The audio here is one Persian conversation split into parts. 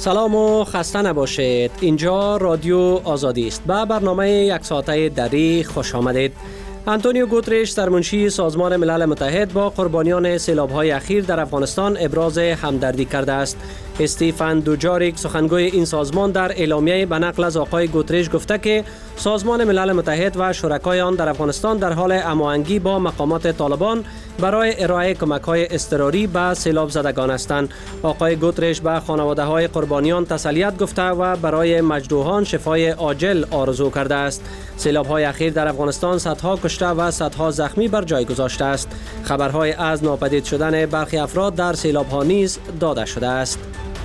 سلام و خسته نباشید. اینجا رادیو آزادی است. به برنامه یک ساعته دری خوش آمدید. آنتونیو گوترش سرمنشی سازمان ملل متحد با قربانیان سیلاب‌های اخیر در افغانستان ابراز همدردی کرده است. استیفن دوجاریک سخنگوی این سازمان در اعلامیه به نقل از آقای گوترش گفته که سازمان ملل متحد و شرکای آن در افغانستان در حال هماهنگی با مقامات طالبان برای ارائه کمک‌های اضطراری به سیلاب زدگان هستند. آقای گوترش به خانواده‌های قربانیان تسلیت گفته و برای مجروحان شفای عاجل آرزو کرده است. سیلاب‌های اخیر در افغانستان صدها کشته و صدها زخمی بر جای گذاشته است. خبرهای از ناپدید شدن برخی افراد در سیلاب‌ها نیز داده شده است.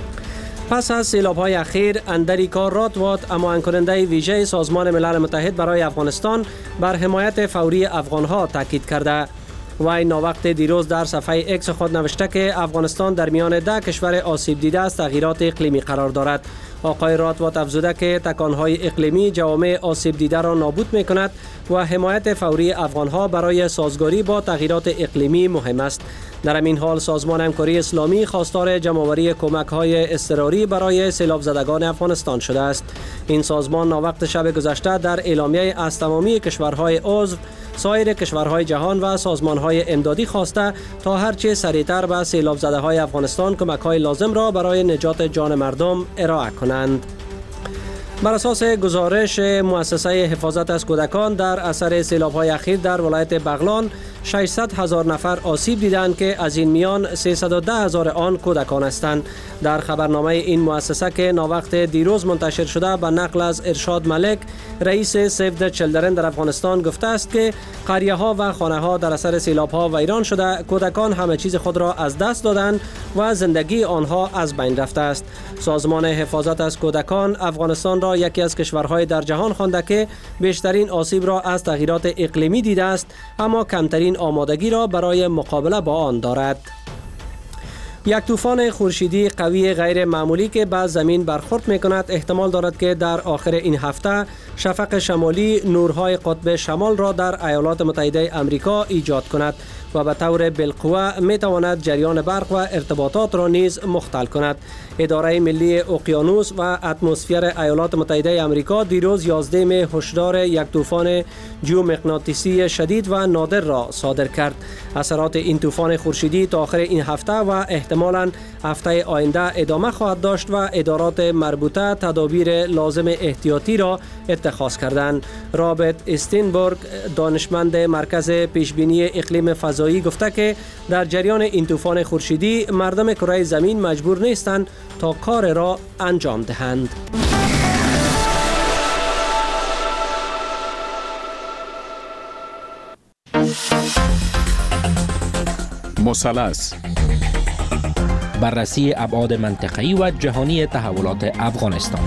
پس از سیلاب‌های اخیر، اندریکا راتوات، هماهنگ کننده ویژه سازمان ملل متحد برای افغانستان، بر حمایت فوری افغان‌ها تاکید کرده. وی ناوقت دیروز در صفحه اکس خود نوشته که افغانستان در میان 10 کشور آسیب دیده از تغییرات اقلیمی قرار دارد. آقای راتوات افزوده که تکانهای اقلیمی جوامع آسیب دیده را نابود می‌کند و حمایت فوری افغان‌ها برای سازگاری با تغییرات اقلیمی مهم است. در همین حال سازمان همکاری اسلامی خواستار جمع‌آوری کمک‌های اضطراری برای سیلاب زدگان افغانستان شده است. این سازمان ناوقت شب گذشته در اعلامیه از تمامی کشورهای عضو، سایر کشورهای جهان و سازمان‌های امدادی خواسته تا هرچه سریعتر به سیلاب زده‌های افغانستان کمک‌های لازم را برای نجات جان مردم ارائه کنند. بر اساس گزارش مؤسسه حفاظت از کودکان، در اثر سیلاب‌های اخیر در ولایت بغلان 600,000 نفر آسیب دیدند که از این میان 310,000 آن کودکان هستند. در خبرنامه این مؤسسه که ناوقت دیروز منتشر شده به نقل از ارشاد ملک، رئیس سیو د چیلدرن در افغانستان گفته است که قریه‌ها و خانه‌ها در اثر سیلاب‌ها ویران شده، کودکان همه چیز خود را از دست دادند و زندگی آنها از بین رفته است. سازمان حفاظت از کودکان افغانستان را یکی از کشورهای در جهان خوانده که بیشترین آسیب را از تغییرات اقلیمی دیده است، اما کمترین آمادگی را برای مقابله با آن دارد. یک طوفان خورشیدی قوی غیر معمولی که به زمین برخورد می‌کند احتمال دارد که در آخر این هفته شفق شمالی نورهای قطب شمال را در ایالات متحده آمریکا ایجاد کند و به طور بالقوه می‌تواند جریان برق و ارتباطات را نیز مختل کند. اداره ملی اقیانوس و اتمسفر ایالات متحده آمریکا دیروز 11 می هشدار یک طوفان ژئومغناطیسی شدید و نادر را صادر کرد. اثرات این طوفان خورشیدی تا آخر این هفته و احتمالاً هفته آینده ادامه خواهد داشت و ادارات مربوطه تدابیر لازم احتیاطی را اتخاذ کردند. رابرت استینبورگ، دانشمند مرکز پیشبینی اقلیم فضایی، گفته که در جریان این طوفان خورشیدی مردم کره زمین مجبور نیستند تا کار را انجام دهند. مثلث، بررسی ابعاد منطقه‌ای و جهانی تحولات افغانستان.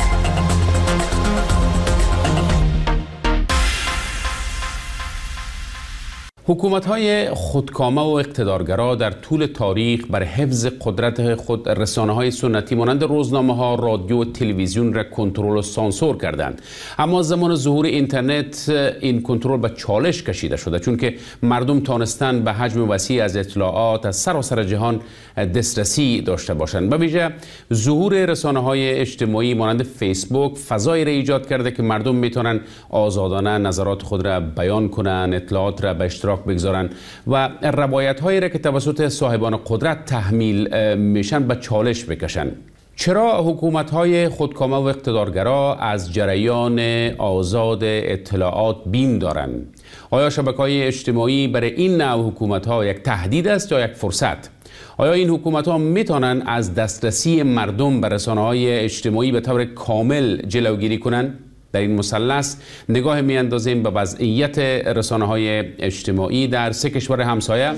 حکومت‌های خودکامه و اقتدارگرا در طول تاریخ بر حفظ قدرت خود رسانه‌های سنتی مانند روزنامه‌ها، رادیو و تلویزیون را کنترل و سانسور کردند. اما زمان ظهور اینترنت این کنترل به چالش کشیده شده، چون که مردم تانستند به حجم وسیع از اطلاعات از سراسر جهان دسترسی داشته باشند. به ویژه ظهور رسانه‌های اجتماعی مانند فیسبوک فضایی را ایجاد کرده که مردم میتونن آزادانه نظرات خود را بیان کنند، اطلاعات را به اشتراک بگذارن و روایت‌هایی را که توسط صاحبان قدرت تحمیل میشن به چالش بکشن. چرا حکومت‌های خودکامه و اقتدارگرا از جریان آزاد اطلاعات بیم دارند؟ آیا شبکه‌های اجتماعی برای این نوع حکومت‌ها یک تهدید است یا یک فرصت؟ آیا این حکومت‌ها میتونن از دسترسی مردم به رسانه‌های اجتماعی به طور کامل جلوگیری کنند؟ در این مثلث نگاه می‌اندازیم به وضعیت رسانه‌های اجتماعی در 3 کشور همسایه.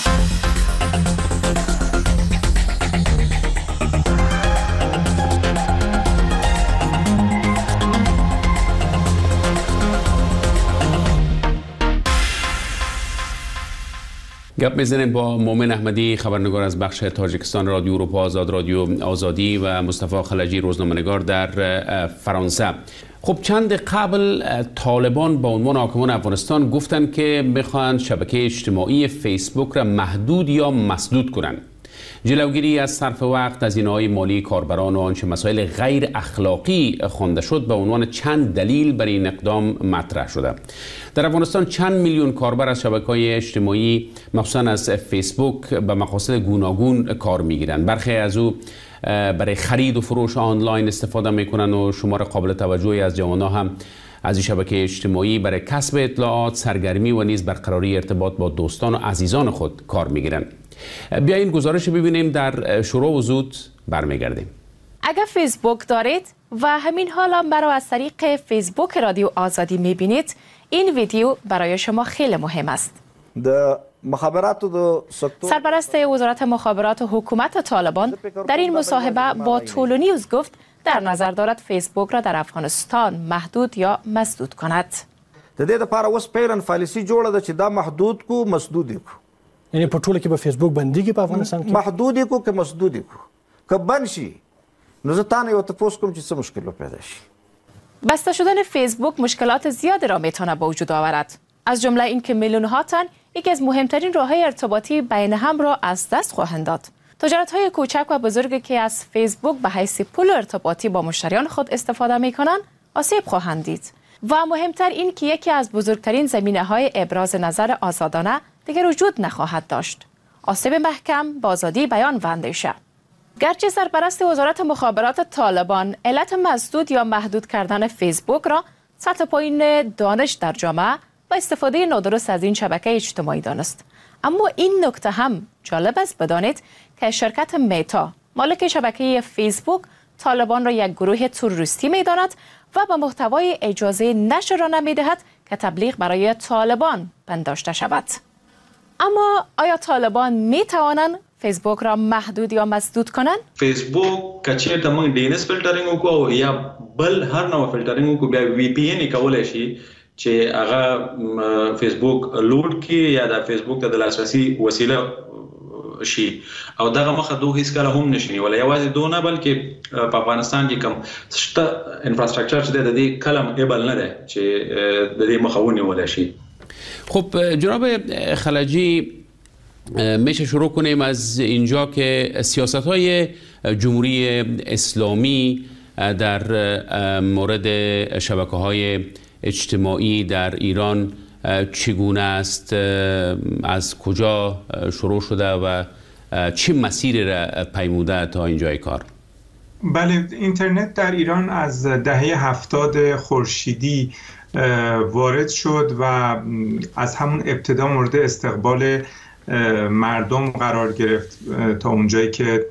گپ میزنیم با مومن احمدی، خبرنگار از بخش تاجیکستان رادیو اروپا آزاد، رادیو آزادی، و مصطفی خلجی، روزنامه‌نگار در فرانسه. خب چند قبل طالبان به عنوان حاکمان افغانستان گفتند که میخواهند شبکه اجتماعی فیسبوک را محدود یا مسدود کنند. جلوگیری از صرف وقت، هزینه‌های مالی کاربران و آنچه مسائل غیر اخلاقی خوانده شد به عنوان چند دلیل برای این اقدام مطرح شده. در افغانستان چند میلیون کاربر از شبکه‌های اجتماعی مخصوصا از فیسبوک به مقاصد گوناگون کار می‌گیرند. برخی از او برای خرید و فروش آنلاین استفاده می‌کنند و شمار قابل توجهی از جوانان هم از این شبکه اجتماعی برای کسب اطلاعات، سرگرمی و نیز برقراری ارتباط با دوستان و عزیزان خود کار می‌گیرند. بیا این گزارش ببینیم، در شروع و زود برمیگردیم. اگر فیسبوک دارید و همین حالا مرا از طریق فیسبوک رادیو آزادی می‌بینید، این ویدیو برای شما خیلی مهم است. سرپرست وزارت مخابرات و حکومت طالبان در این مصاحبه با طول نیوز گفت در نظر دارد فیسبوک را در افغانستان محدود یا مسدود کند. د دې لپاره اوس پیلن پالیسی جوړه ده چې دا محدود کو مسدود کو، یعنی په ټوله کې به فیسبوک بنديږي په افغانستان کې، محدود کو که مسدود کو، که بند شي نو زه تاسو یو تاسو کوم چې څه مشکل پیدا شي. بسته شدن فیسبوک مشکلات زیادی را میتونه به وجود آورد، از جمله اینکه میلیون‌ها تن یکی از مهمترین راه‌های ارتباطی بین هم را از دست خواهند داد. تجارت‌های کوچک و بزرگی که از فیسبوک به حیث پل ارتباطی با مشتریان خود استفاده می‌کنند، آسیب خواهند دید. و مهمتر این که یکی از بزرگترین زمینه‌های ابراز نظر آزادانه دیگر وجود نخواهد داشت. آسیب محکم به آزادی بیان و اندیشه. گرچه سرپرست وزارت مخابرات طالبان علت مسدود یا محدود کردن فیسبوک را سطح پایین دانش در جامعه و استفاده نادرست از این شبکه اجتماعی دانست، اما این نکته هم جالب است بدانید که شرکت میتا مالک شبکه فیسبوک طالبان را یک گروه تروریستی می‌داند و به محتوای اجازه نشر را نمی‌دهد که تبلیغ برای طالبان پنداشته شود. اما آیا طالبان می‌توانند فیسبوک را محدود یا مسدود کنند؟ فیسبوک کچیر تمام D N S فلټرینګ وکړو یا بل هر نوع فلټرینګ وکړو، بیا وی پی ان کولای شي چې هغه فیسبوک لوډ کی یا د فیسبوک ته د لاسرسي وسیله شي او دغه مخه دوه هیڅ کله هم نشي ولا یوازې دونه بلکې په افغانستان کې کم شته انفراستراکچر چې د دې کلم ایبل نه ده چې د دې مخاوني ولا شي. خب جناب خلجی، میشه شروع کنیم از اینجا که سیاست‌های جمهوری اسلامی در مورد شبکه‌های اجتماعی در ایران چگونه است، از کجا شروع شده و چه مسیری را پیموده تا اینجای کار؟ بله، اینترنت در ایران از دهه 70 خورشیدی وارد شد و از همون ابتدا مورد استقبال مردم قرار گرفت تا اونجایی که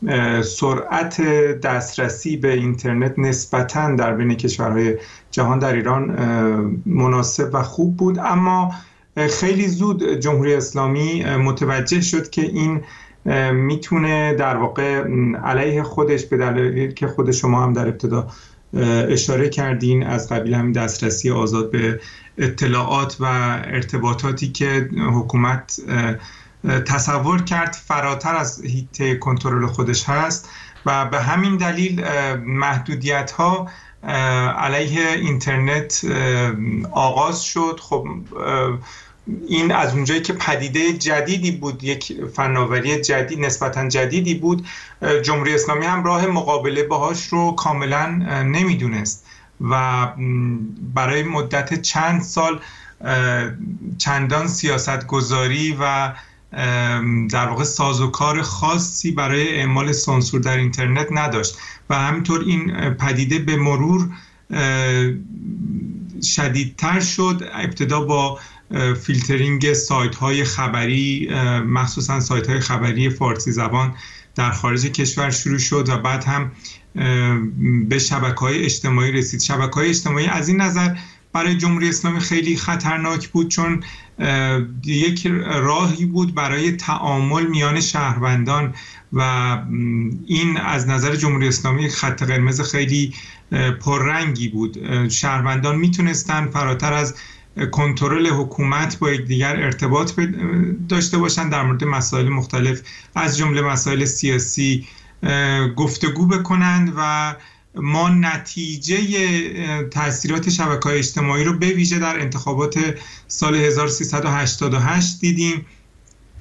سرعت دسترسی به اینترنت نسبتاً در بین کشورهای جهان در ایران مناسب و خوب بود، اما خیلی زود جمهوری اسلامی متوجه شد که این میتونه در واقع علیه خودش، به دلیلی که خود شما هم در ابتدا اشاره کردین، از قبیل همین دسترسی آزاد به اطلاعات و ارتباطاتی که حکومت تصور کرد فراتر از حیطه کنترل خودش هست و به همین دلیل محدودیت‌ها علیه اینترنت آغاز شد. خب این از اونجایی که پدیده جدیدی بود، یک فناوری جدید، نسبتاً جدیدی بود، جمهوری اسلامی هم راه مقابله باهاش رو کاملاً نمیدونست و برای مدت چند سال چندان سیاستگذاری و در واقع سازوکار خاصی برای اعمال سانسور در اینترنت نداشت و همینطور این پدیده به مرور شدیدتر شد. ابتدا با فیلترینگ سایت‌های خبری، مخصوصاً سایت‌های خبری فارسی زبان در خارج کشور شروع شد و بعد هم به شبکه‌های اجتماعی رسید. شبکه‌های اجتماعی از این نظر برای جمهوری اسلامی خیلی خطرناک بود چون یک راهی بود برای تعامل میان شهروندان و این از نظر جمهوری اسلامی خط قرمز خیلی پررنگی بود. شهروندان میتونستن فراتر از کنترل حکومت با یکدیگر ارتباط داشته باشن، در مورد مسائل مختلف از جمله مسائل سیاسی گفتگو بکنند و ما نتیجه تأثیرات شبکه‌های اجتماعی رو به ویژه در انتخابات سال 1388 دیدیم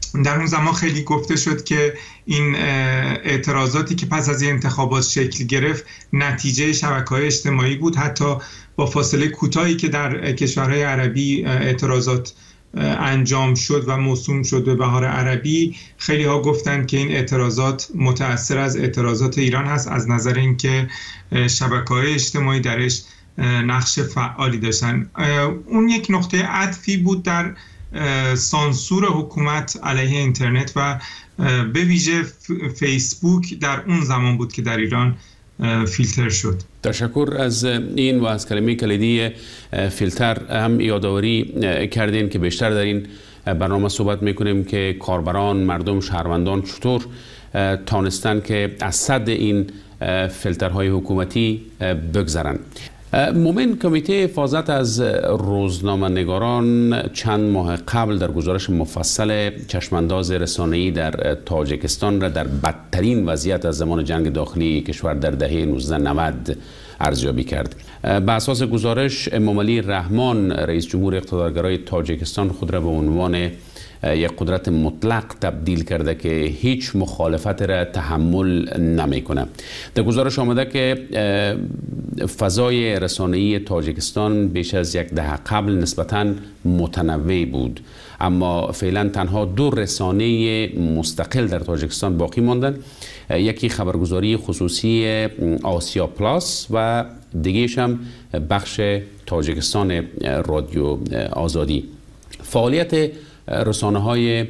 در اون زمان خیلی گفته شد که این اعتراضاتی که پس از این انتخابات شکل گرفت نتیجه شبکه‌های اجتماعی بود. حتی با فاصله کوتاهی که در کشورهای عربی اعتراضات انجام شد و موسوم شد به بهار عربی، خیلی ها گفتند که این اعتراضات متأثر از اعتراضات ایران هست، از نظر اینکه شبکه‌های اجتماعی درش نقش فعالی داشتن. اون یک نقطه عطفی بود در سانسور حکومت علیه اینترنت و به ویژه فیسبوک در اون زمان بود که در ایران فیلتر شد. تشکر از این و از کلمه کلیدی فیلتر هم یادآوری کردین که بیشتر در این برنامه صحبت میکنیم که کاربران، مردم، شهروندان چطور تانستن که از صد این فیلترهای حکومتی بگذرن. مومن، کمیته حفاظت از روزنامه نگاران چند ماه قبل در گزارش مفصل چشمانداز رسانه‌ای در تاجیکستان را در بدترین وضعیت از زمان جنگ داخلی کشور در دهه 1990 ارزیابی کرد. به اساس گزارش، امامعلی رحمان، رئیس جمهور اقتدارگرای تاجیکستان، خود را به عنوان یک قدرت مطلق تبدیل کرده که هیچ مخالفت را تحمل نمیکنه. در گزارش آمده که فضای رسانه‌ای تاجیکستان بیش از یک دهه قبل نسبتاً متنوع بود، اما فعلا تنها 2 رسانه مستقل در تاجیکستان باقی ماندند. یکی خبرگزاری خصوصی آسیا پلاس و دیگه‌اش هم بخش تاجیکستان رادیو آزادی. فعالیت رسانه‌های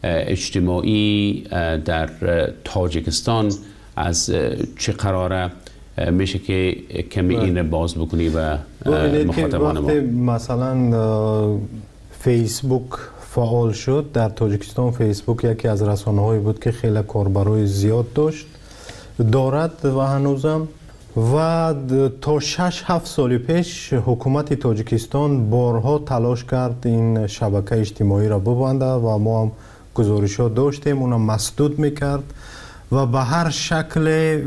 اجتماعی در تاجیکستان از چه قراره؟ میشه که کمی این باز بکنی و مخاطبان ما. مثلا فیسبوک فعال شد در تاجیکستان. فیسبوک یکی از رسانه‌هایی بود که خیلی کاربرای زیاد دارد و هنوزم، و تا 6-7 سال پیش حکومت تاجیکستان بارها تلاش کرد این شبکه اجتماعی را ببنده و ما هم گزارشات داشتیم، اونم مسدود میکرد و به هر شکل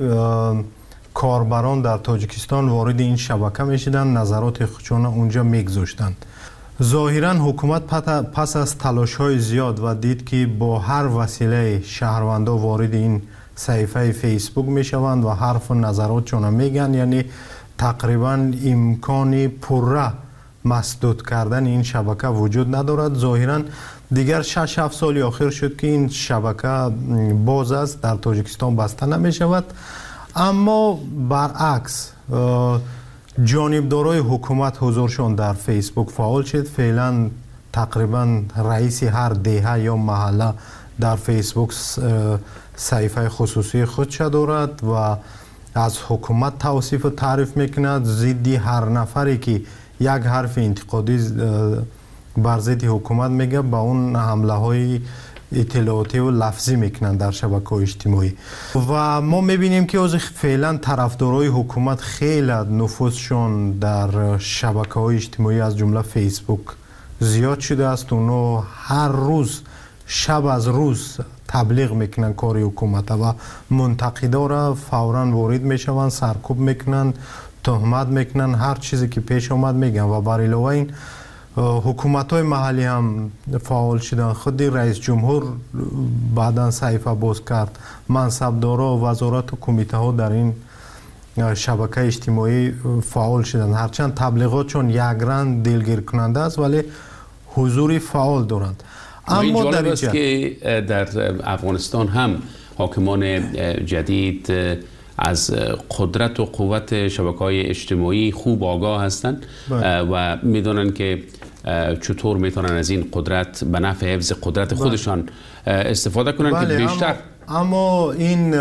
کاربران در تاجیکستان وارد این شبکه میشدن، نظرات خودشون اونجا میگذاشتن. ظاهرا حکومت پس از تلاش های زیاد و دید که با هر وسیله شهروندا وارد این صفحه فیسبوک میشوند و حرف و نظراتشون میگن، یعنی تقریبا امکانی پره مسدود کردن این شبکه وجود ندارد. ظاهرا دیگر 6-7 سال آخر شد که این شبکه باز است، در تاجیکستان بسته نمیشود. اما برعکس جانبدارای حکومت حضورشون در فیسبوک فعال شد. فعلا تقریبا رئیس هر دهه یا محله در فیسبوک صفحه خصوصی خودش دارد و از حکومت توصیف و تعریف میکند. ضدی هر نفری که یک حرف انتقادی بر ضد حکومت میگه با اون حمله های اطلاعاتی و لفظی میکنن در شبکه‌های اجتماعی. و ما میبینیم که از فعلا طرفدارای حکومت خیلی نفوذشون در شبکه‌های اجتماعی از جمله فیسبوک زیاد شده است. اونو هر روز شب از روز تبلیغ میکنن کار حکومت و منتقدا را فوراً وارد میشوند، سرکوب میکنن، تهمت میکنن، هر چیزی که پیش آمد میگن. و بر علاوه این حکومت‌های محلی هم فعال شدن. خود رئیس جمهور بعداً صحیفه باز کرد، منصبدارا و وزارت و کمیته ها در این شبکه اجتماعی فعال شدن. هرچند تبلیغاتشون یک رنگ دلگیر کننده است ولی حضور فعال دارند. اما جالب است که در افغانستان هم حاکمان جدید از قدرت و قوت شبکه‌های اجتماعی خوب آگاه هستند و میدونن که چطور میتونن از این قدرت به نفع حفظ قدرت خودشان استفاده کنن که بیشتر. اما این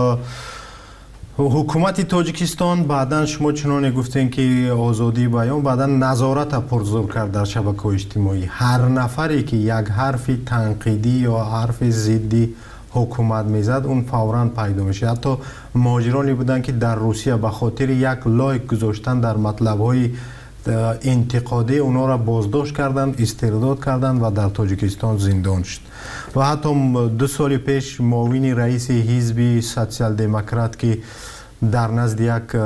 حکومت تاجیکستان بعداً شما چنان گفتین که آزادی بیان، بعداً نظارت پرزور کرد در شبکه‌های اجتماعی. هر نفری که یک حرف تنقیدی یا حرف ضدی حکومت میزد اون فوراً پیدا میشه. حتی مهاجرانی بودن که در روسیه به خاطر یک لایک گذاشتن در مطلب‌های انتقادی اونا را بازداشت کردن، استرداد کردن و در تاجیکستان زندان شد. و حتی 2 سال پیش معاون رئیس حزب سوسیال دموکرات که در نزد یک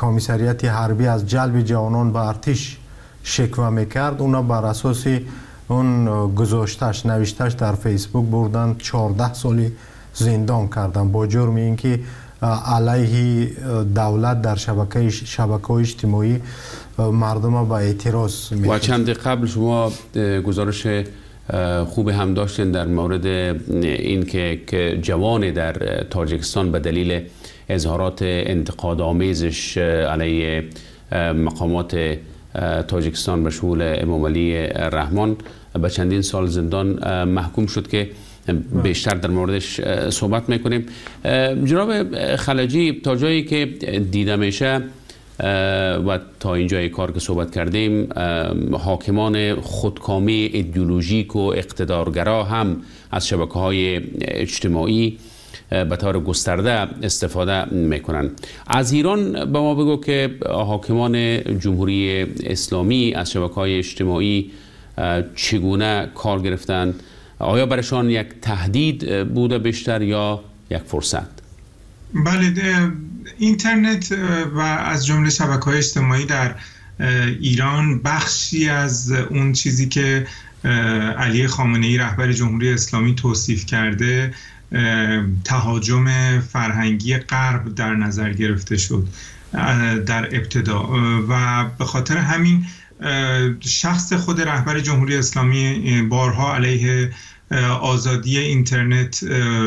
کمیسریت حربی از جلب جوانان به ارتش شکوه میکرد، اونا بر اساس اون گذاشتش نوشتش در فیسبوک بردن 14 سالی زندان کردن با جرم اینکه علیه دولت در شبکه‌های اجتماعی مردم با اعتراض و چند قبل شما گزارش خوب هم داشتین در مورد این که جوان در تاجیکستان به دلیل اظهارات انتقادآمیزش علیه مقامات تاجیکستان به شمول امام علی رحمان به چندین سال زندان محکوم شد که بیشتر در موردش صحبت میکنیم. جناب خلجی، تا جایی که دیده میشه و تا اینجای کار که صحبت کردیم، حاکمان خودکامی ایدئولوژیک و اقتدارگرا هم از شبکه‌های اجتماعی به طور گسترده استفاده میکنن. از ایران به ما بگو که حاکمان جمهوری اسلامی از شبکه‌های اجتماعی چگونه کار گرفتن؟ آیا برشان یک تهدید بوده بیشتر یا یک فرصت؟ بله، اینترنت و از جمله شبکه‌های اجتماعی در ایران بخشی از اون چیزی که علی خامنه‌ای رهبر جمهوری اسلامی توصیف کرده تهاجم فرهنگی غرب در نظر گرفته شد در ابتدا و به خاطر همین شخص خود رهبر جمهوری اسلامی بارها علیه آزادی اینترنت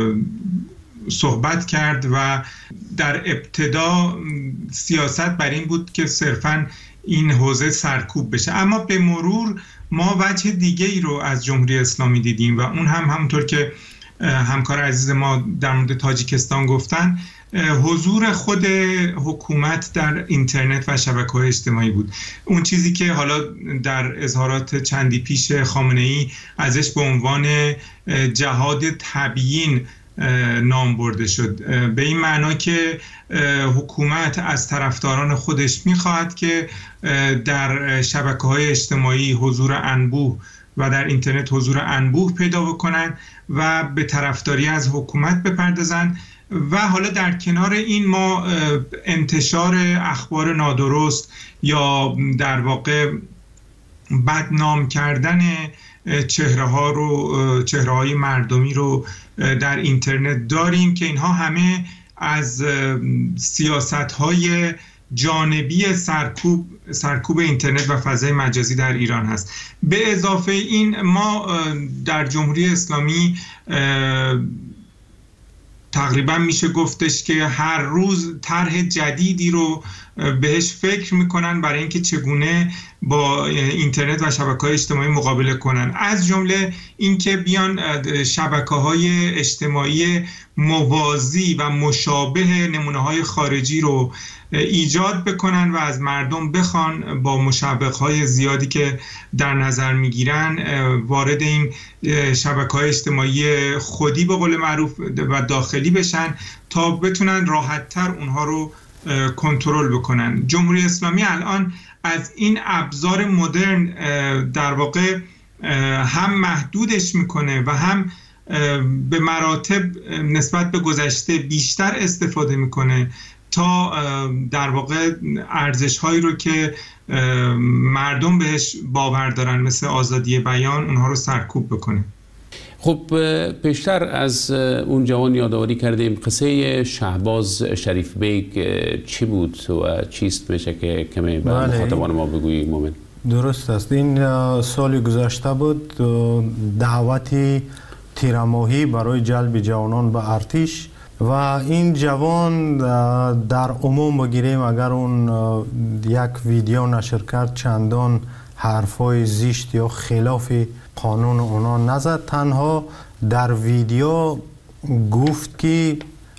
صحبت کرد و در ابتدا سیاست بر این بود که صرفاً این حوزه سرکوب بشه، اما به مرور ما وجه دیگه ای رو از جمهوری اسلامی دیدیم و اون هم همونطور که همکار عزیز ما در مورد تاجیکستان گفتن، حضور خود حکومت در اینترنت و شبکه‌های اجتماعی بود. اون چیزی که حالا در اظهارات چندی پیش خامنه‌ای ازش به عنوان جهاد تبیین نام برده شد، به این معنا که حکومت از طرفداران خودش می‌خواهد که در شبکه‌های اجتماعی حضور انبوه و در اینترنت حضور انبوه پیدا بکنن و به طرفداری از حکومت بپردازن و حالا در کنار این ما انتشار اخبار نادرست یا در واقع بدنام کردن چهره‌های مردمی رو در اینترنت داریم که اینها همه از سیاست‌های جانبی سرکوب اینترنت و فضای مجازی در ایران هست. به اضافه این ما در جمهوری اسلامی تقریبا میشه گفتش که هر روز طرح جدیدی رو بهش فکر میکنن برای اینکه چگونه با اینترنت و شبکه‌های اجتماعی مقابله کنن، از جمله اینکه بیان شبکه‌های اجتماعی موازی و مشابه نمونه‌های خارجی رو ایجاد بکنن و از مردم بخوان با مشابه‌های زیادی که در نظر میگیرن وارد این شبکه‌های اجتماعی خودی به قول معروف و داخلی بشن تا بتونن راحت‌تر اونها رو کنترل بکنن. جمهوری اسلامی الان از این ابزار مدرن در واقع هم محدودش میکنه و هم به مراتب نسبت به گذشته بیشتر استفاده میکنه تا در واقع ارزش‌هایی رو که مردم بهش باور دارن مثل آزادی بیان اونها رو سرکوب بکنه. خب پیشتر از اون جوان یادآوری کردیم، قصه شهباز شریف بیگ چی بود و چیست؟ میشه که کمی به مخاطبان ما بگویی مومن؟ درست است. این سال گذشته بود دعوتی تیرماهی برای جلب جوانان به ارتش و این جوان در عموم بگیریم اگر اون یک ویدیو نشر کرد چندان حرفای زشت یا خلاف قانون اونا نزد، تنها در ویدیو گفت که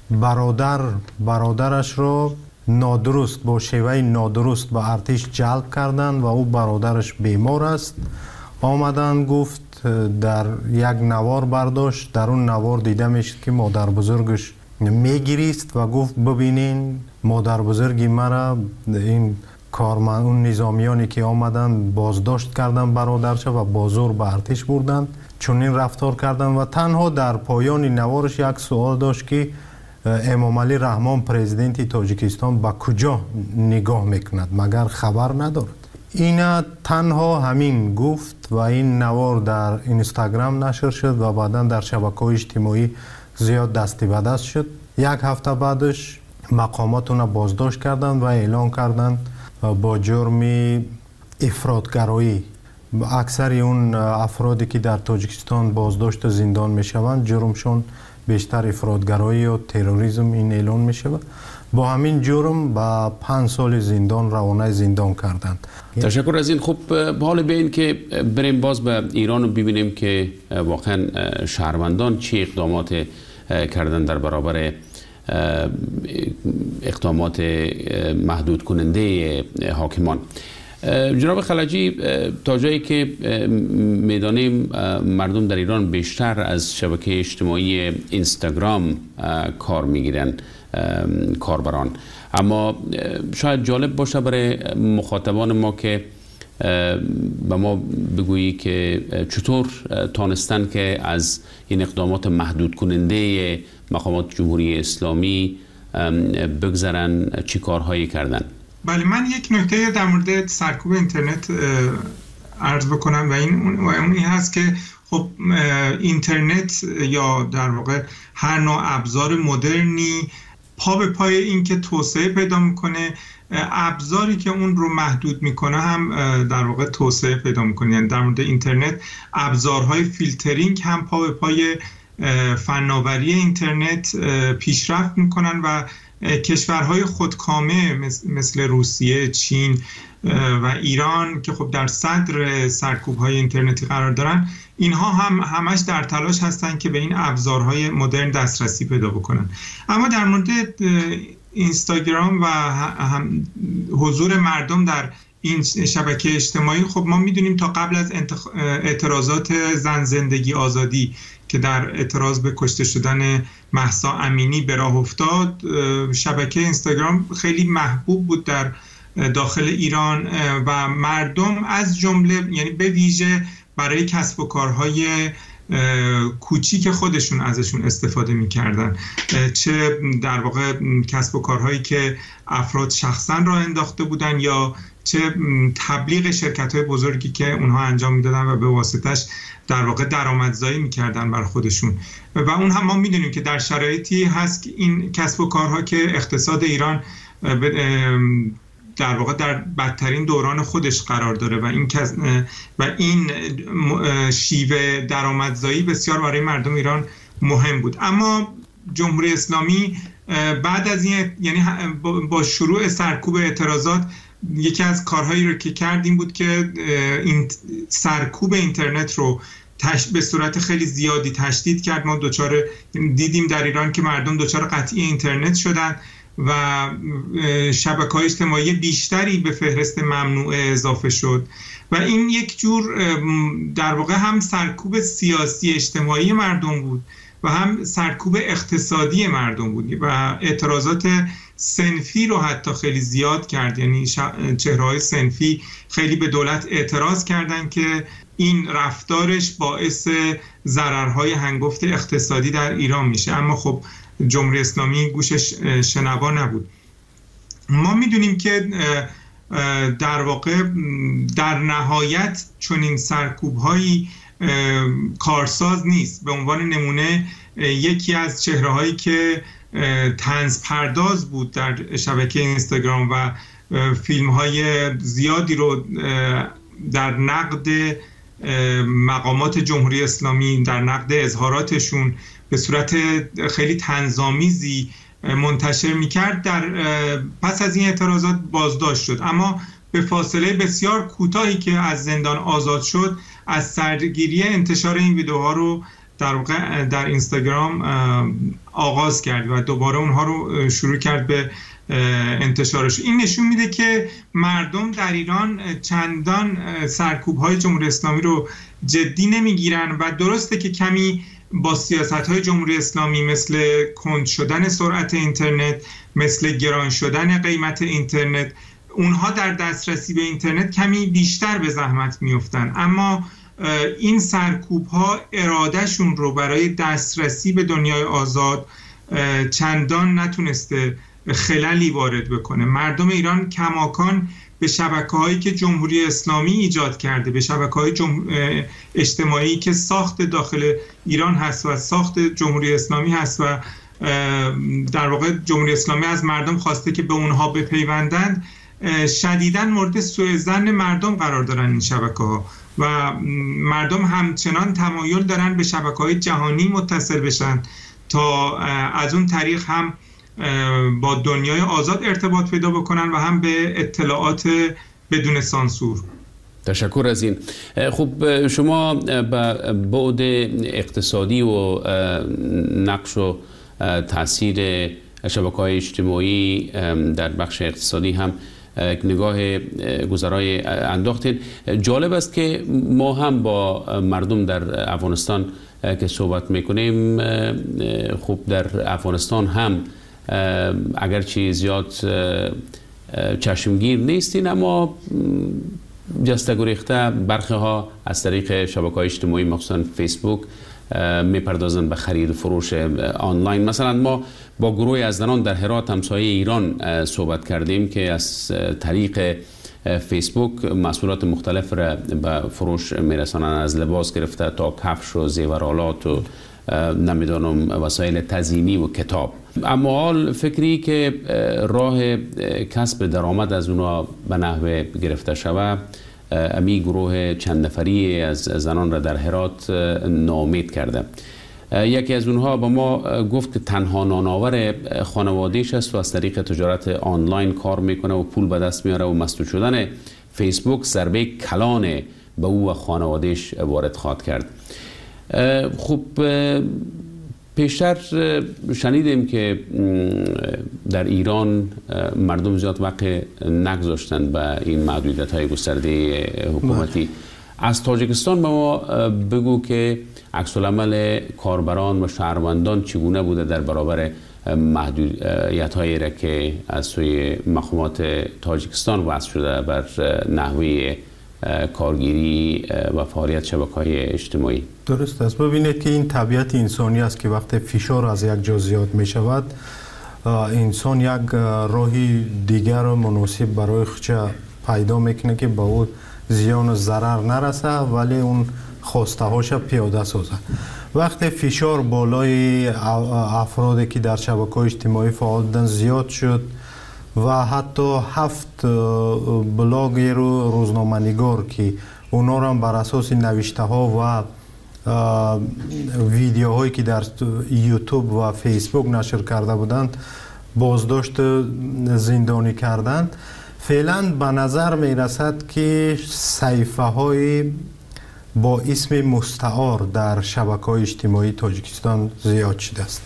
برادرش رو نادرست با شیوه نادرست به ارتش جلب کردن و او برادرش بیمار است. آمدن گفت در یک نوار برداشت، در اون نوار دیده میشه که مادر بزرگش میگریست و گفت ببینین مادر بزرگی مرا این اون نظامیانی که آمدن بازداشت کردن برادرش و بازور به ارتش بردن، چون این رفتار کردن و تنها در پایان نوارش یک سوال داشت که امام علی رحمان پرزیدنت تاجیکستان به کجا نگاه میکند مگر خبر ندارد. این تنها همین گفت و این نوار در اینستاگرام نشر شد و بعدا در شبکه‌های اجتماعی زیاد دستی به دست شد. یک هفته بعدش مقامات اون بازداشت کردند و اعلان کردند با جرم افراطگرایی. اکثر اون افرادی که در تاجیکستان بازداشت و زندان میشوند جرمشون بیشتر افراطگرایی و تروریسم این اعلان میشود. با همین جرم با 5 سال زندان روانه زندان کردند. تشکر از این. خب حالا به این که بریم باز به ایران و ببینیم که واقعا شهروندان چه اقدامات کردن در برابر اقدامات محدود کننده حاکمان. جناب خلجی، تا جایی که میدانیم مردم در ایران بیشتر از شبکه اجتماعی اینستاگرام کار میگیرن، کاربران، اما شاید جالب باشه برای مخاطبان ما که به ما بگویی که چطور تانستن که از این اقدامات محدود کننده مقامات جمهوری اسلامی بگذرن، چی کارهایی کردن؟ بله، من یک نکته در مورد سرکوب اینترنت عرض بکنم و اون هست که خب اینترنت یا در واقع هر نوع ابزار مدرنی پا به پای این که توسعه پیدا میکنه، ابزاری که اون رو محدود میکنه هم در واقع توسعه پیدا میکنه. یعنی در مورد اینترنت ابزارهای فیلترینگ هم پا به پای فناوری اینترنت پیشرفت میکنن و کشورهای خودکامه مثل روسیه، چین و ایران که خب در صدر سرکوب‌های اینترنتی قرار دارن، اینها هم همش در تلاش هستن که به این ابزارهای مدرن دسترسی پیدا بکنن. اما در مورد اینستاگرام و حضور مردم در این شبکه اجتماعی، خب ما میدونیم تا قبل از اعتراضات زن زندگی آزادی که در اعتراض به کشته شدن مهسا امینی به راه افتاد، شبکه اینستاگرام خیلی محبوب بود در داخل ایران و مردم از جمله، یعنی به ویژه برای کسب و کارهای کوچیک خودشون ازشون استفاده می‌کردن، چه در واقع کسب و کارهایی که افراد شخصا راه انداخته بودن یا چه تبلیغ شرکت‌های بزرگی که اونها انجام میدادن و به واسطش در واقع درآمدزایی میکردن بر خودشون. و اون هم ما میدونیم که در شرایطی هست که این کسب و کارها که اقتصاد ایران در واقع در بدترین دوران خودش قرار داره و این شیوه درآمدزایی بسیار برای مردم ایران مهم بود. اما جمهوری اسلامی بعد از این، یعنی با شروع سرکوب اعتراضات، یکی از کارهایی رو که کرد این بود که این سرکوب اینترنت رو به صورت خیلی زیادی تشدید کرد. ما دیدیم در ایران که مردم دچار قطعی اینترنت شدن و شبکه‌های اجتماعی بیشتری به فهرست ممنوع اضافه شد و این یک جور در واقع هم سرکوب سیاسی اجتماعی مردم بود و هم سرکوب اقتصادی مردم بود و اعتراضات صنفی رو حتی خیلی زیاد کرد. یعنی چهره‌های صنفی خیلی به دولت اعتراض کردن که این رفتارش باعث ضررهای هنگفت اقتصادی در ایران میشه، اما خب جمهوری اسلامی گوشش شنوا نبود. ما میدونیم که در واقع در نهایت چنین سرکوب‌هایی کارساز نیست. به عنوان نمونه یکی از چهره‌هایی که طنز پرداز بود در شبکه اینستاگرام و فیلم‌های زیادی رو در نقد مقامات جمهوری اسلامی، در نقد اظهاراتشون به صورت خیلی طنزآمیزی منتشر می‌کرد، در پس از این اعتراضات بازداشت شد، اما به فاصله بسیار کوتاهی که از زندان آزاد شد از سرگیری انتشار این ویدیوها رو در واقع در اینستاگرام آغاز کرد و دوباره اونها رو شروع کرد به انتشارش. این نشون میده که مردم در ایران چندان سرکوب‌های جمهوری اسلامی رو جدی نمیگیرن و درسته که کمی با سیاست‌های جمهوری اسلامی مثل کند شدن سرعت اینترنت، مثل گران شدن قیمت اینترنت، اونها در دسترسی به اینترنت کمی بیشتر به زحمت میفتن، اما این سرکوب‌ها ارادهشون رو برای دسترسی به دنیای آزاد چندان نتونسته خللی وارد بکنه. مردم ایران کماکان به شبکه‌هایی که جمهوری اسلامی ایجاد کرده، به شبکه‌های اجتماعی که ساخت داخل ایران هست و ساخت جمهوری اسلامی هست و در واقع جمهوری اسلامی از مردم خواسته که به اونها بپیوندند، شدیداً مورد سوء ظن مردم قرار دارن این شبکه‌ها و مردم همچنان تمایل دارن به شبکه‌های جهانی متصل بشن تا از اون طریق هم با دنیای آزاد ارتباط پیدا بکنن و هم به اطلاعات بدون سانسور. تشکر از این. خب شما به بعد اقتصادی و نقش و تاثیر شبکه‌های اجتماعی در بخش اقتصادی هم نگاه گذرای انداختید. جالب است که ما هم با مردم در افغانستان که صحبت میکنیم، خب در افغانستان هم اگرچه زیاد چشمگیر نیستین، اما جسته گریخته برخی ها از طریق شبکه‌های اجتماعی مخصوصا فیسبوک میپردازن به خرید و فروش آنلاین. مثلا ما با گروهی از زنان در هرات همسایه ایران صحبت کردیم که از طریق فیسبوک محصولات مختلف را به فروش میرسانند، از لباس گرفته تا کفش و زیورآلات و نمیدانم وسایل تزیینی و کتاب. اما حال فکری که راه کسب درآمد از اونا به نحوه گرفته شود، امی گروه چند نفری از زنان را در هرات ناامید کرده. یکی از اونها با ما گفت که تنها نانآور خانواده‌اش است و از طریق تجارت آنلاین کار میکنه و پول به دست میاره و مسدود شدن فیسبوک ضربه کلان به او و خانواده‌اش وارد خواهد کرد. خب پیشتر شنیدیم که در ایران مردم زیاد وقت نگذاشتن به این محدودیت‌های گسترده حکومتی. از تاجیکستان به ما بگو که عکس‌العمل کاربران و شهروندان چگونه بوده در برابر محدودیت‌هایی را که از سوی مقامات تاجیکستان وضع شده بر نحوه کارگیری و فعالیت شبکه‌های اجتماعی. درست است. ببینید که این طبیعت انسانی است که وقتی فشار از یک جا زیاد می شود، انسان یک راهی دیگر و مناسب برای خودش پیدا میکنه که با او زیان و ضرر نرسه ولی اون خواسته هاش پیاده سازه. وقتی فشار بالای افرادی که در شبکه‌های اجتماعی فعال بودند زیاد شد و حتی 7 بلاگر و روزنامه‌نگار که اونا را بر اساس نوشته ها و ویدیوهایی که در یوتیوب و فیسبوک نشر کرده بودند بازداشت زندانی کردند. فعلا به نظر می رسد که صحیفه های با اسم مستعار در شبکه‌های اجتماعی تاجیکستان زیاد شده است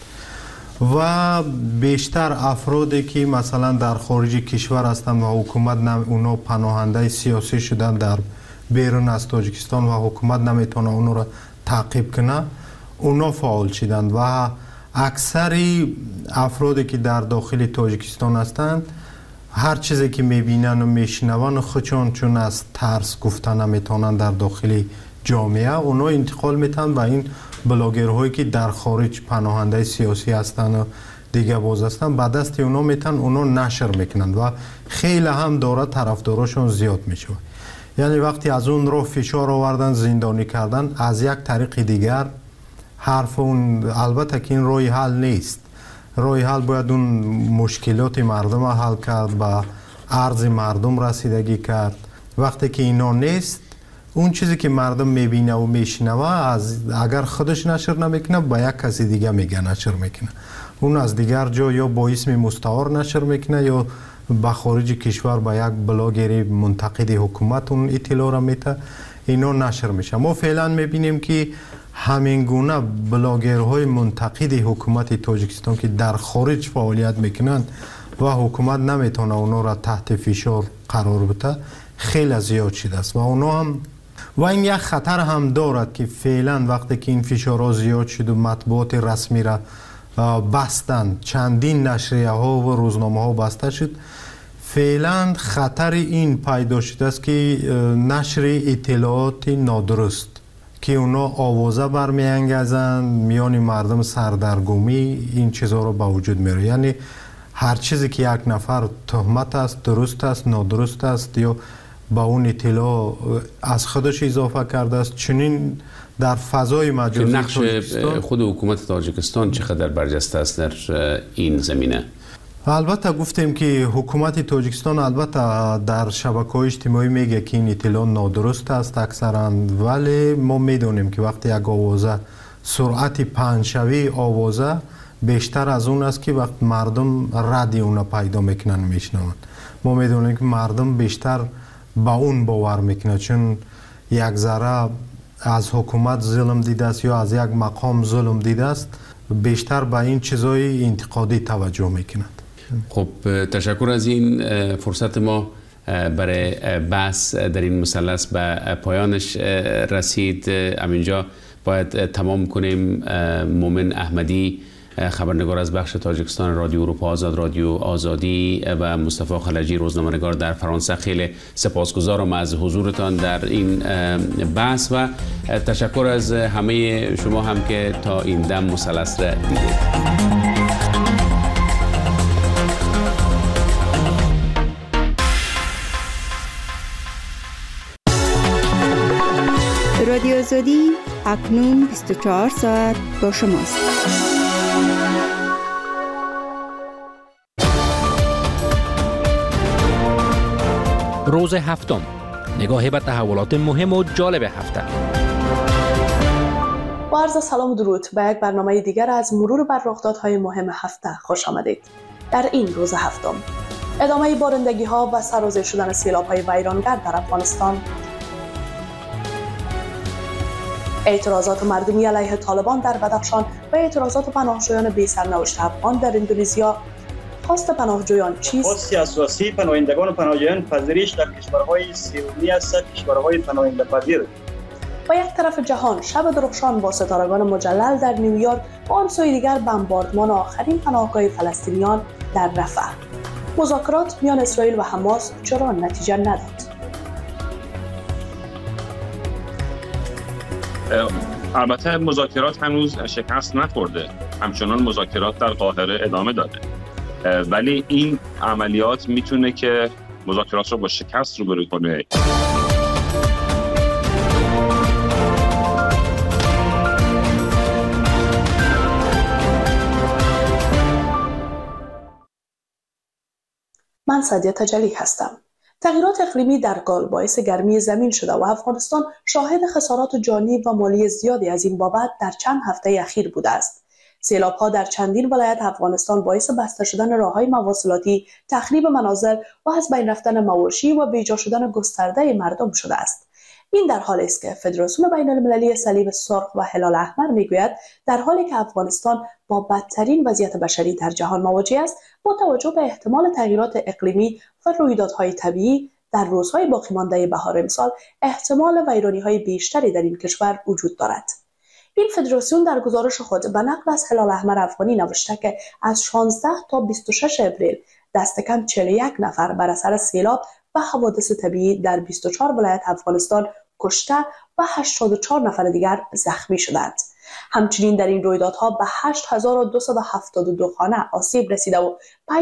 و بیشتر افرادی که مثلا در خارج کشور هستند و حکومت اونا پناهنده سیاسی شدن در بیرون از تاجیکستان و حکومت نمیتونه اونا را تعقیب کنه، اونا فعال شدند و اکثری افرادی که در داخل تاجیکستان هستند هر چیزی که میبینن و میشنون خودشون چون از ترس گفتن نمیتونن در داخل جامعه، اونا انتقال میتن به این بلاگرهایی که در خارج پناهنده سیاسی هستن و دیگه باز هستن، بعد دست اونا میتن اونا نشر میکنن و خیلی هم داره طرفداراشون زیاد میشه. یعنی وقتی از اون رو فشار آوردن زندانی کردن، از یک طریق دیگر حرف اون، البته که این روی حل نیست، روی حل باید اون مشکلات مردم حل کرد، به عرض مردم رسیدگی کرد. وقتی که اینا نیست، اون چیزی که مردم میبینه و میشنوه اگر خودش نشر نمیکنه با یک کسی دیگه میگه نشر میکنه، اون از دیگر جا یا با اسم مستعار نشر میکنه یا به خارج کشور با یک بلاگری منتقد حکومت اون اطلاع را میده، اینا نشر میشه. ما فعلا میبینیم که همین گونه بلاگرهای منتقد حکومت تاجیکستان که در خارج فعالیت میکنند و حکومت نمیتونه اونا را تحت فشار قرار بده خیلی زیاد شده است و اونا هم و این یک خطر هم دارد که فعلا وقتی که این فشارها زیاد شد و مطبوعات رسمی را بستند، چندین نشریه ها و روزنامه ها بسته شد، فعلا خطر این پیدا شده است که نشر اطلاعات نادرست که اونا آوازه برمیانگیزند، میان مردم سردرگمی این چیزها رو به وجود میاره. یعنی هر چیزی که یک نفر تهمت است، درست است، نادرست است یا با اون اطلاع از خودش اضافه کرده است، چنین در فضای مجازی نقش خود حکومت تاجیکستان چقدر برجسته است در این زمینه؟ البته گفتیم که حکومت تاجیکستان البته در شبکه‌های اجتماعی میگه که این اطلاع نادرست است اکثرا، ولی ما میدونیم که وقتی یک آوازه سرعت پنجشوی آوازه بیشتر از اون است که وقت مردم ردی اون پیدا میکنن میشنوند. ما میدونیم که مردم بیشتر با اون باور میکنه، چون یک ذره از حکومت ظلم دیده است یا از یک مقام ظلم دیده است، بیشتر به این چیزای انتقادی توجه میکنند. خب تشکر از این فرصت. ما برای بحث در این مثلث به پایانش رسید. همینجا باید تمام کنیم. مومن احمدی، خبرنگار از بخش تاجیکستان رادیو اروپا آزاد، رادیو آزادی، و مصطفی خلجی، روزنامه‌نگار در فرانسه، خیلی سپاسگزارم از حضورتان در این بحث و تشکر از همه شما هم که تا این دم مثلث را دیدید. رادیو آزادی اکنون 24 ساعت با شماست. روز هفتم، نگاهی به تحولات مهم و جالب هفته. با عرض سلام و درود به یک برنامه دیگر از مرور بر رخدادهای مهم هفته خوش آمدید. در این روز هفتم، ادامه بارندگی ها و سرازیر شدن سیلاب های ویرانگر در افغانستان، اعتراضات مردمی علیه طالبان در بدخشان و اعتراضات پناهجویان بی سرنوشت افغان در اندونزیا، خواست پناهجویان چیست؟ خواست اساسی پناهندگان و پناهجویان پذیرش در کشورهای سومی است، کشورهای پناهنده پذیر. و یک طرف جهان شب درخشان با ستارگان مجلل در نیویورک و آن سوی دیگر بمباردمان آخرین پناهگاه فلسطینیان در رفح. مذاکرات میان اسرائیل و حماس چرا نتیجه نداد؟ البته مذاکرات هنوز شکست نخورده، همچنان مذاکرات در قاهره ادامه داده، ولی این عملیات میتونه که مذاکرات رو با شکست روبرو کنه. من سعدیه تجلی هستم. تغییرات اقلیمی در گال باعث گرمی زمین شده و افغانستان شاهد خسارات جانی و مالی زیادی از این بابت در چند هفته اخیر بوده است. سیلاب‌ها در چندین ولایت افغانستان باعث بسته شدن راه‌های مواصلاتی، تخریب منازل و از بین رفتن مواشی و بیجا شدن گسترده مردم شده است. این در حالی است که فدراسیون بین‌المللی صلیب سرخ و هلال احمر میگوید در حالی که افغانستان با بدترین وضعیت بشری در جهان مواجه است، با توجه به احتمال تغییرات اقلیمی و رویدادهای طبیعی در روزهای باقی مانده بهار امسال احتمال ویرانی‌های بیشتری در این کشور وجود دارد. این فدراسیون در گزارش خود به نقل از هلال احمر افغانی نوشته که از 16 تا 26 اپریل دست کم 41 نفر بر اثر سیلاب و حوادث طبیعی در 24 ولایت افغانستان کشته و 84 نفر دیگر زخمی شدند. همچنین در این رویدادها به 8272 خانه آسیب رسیده و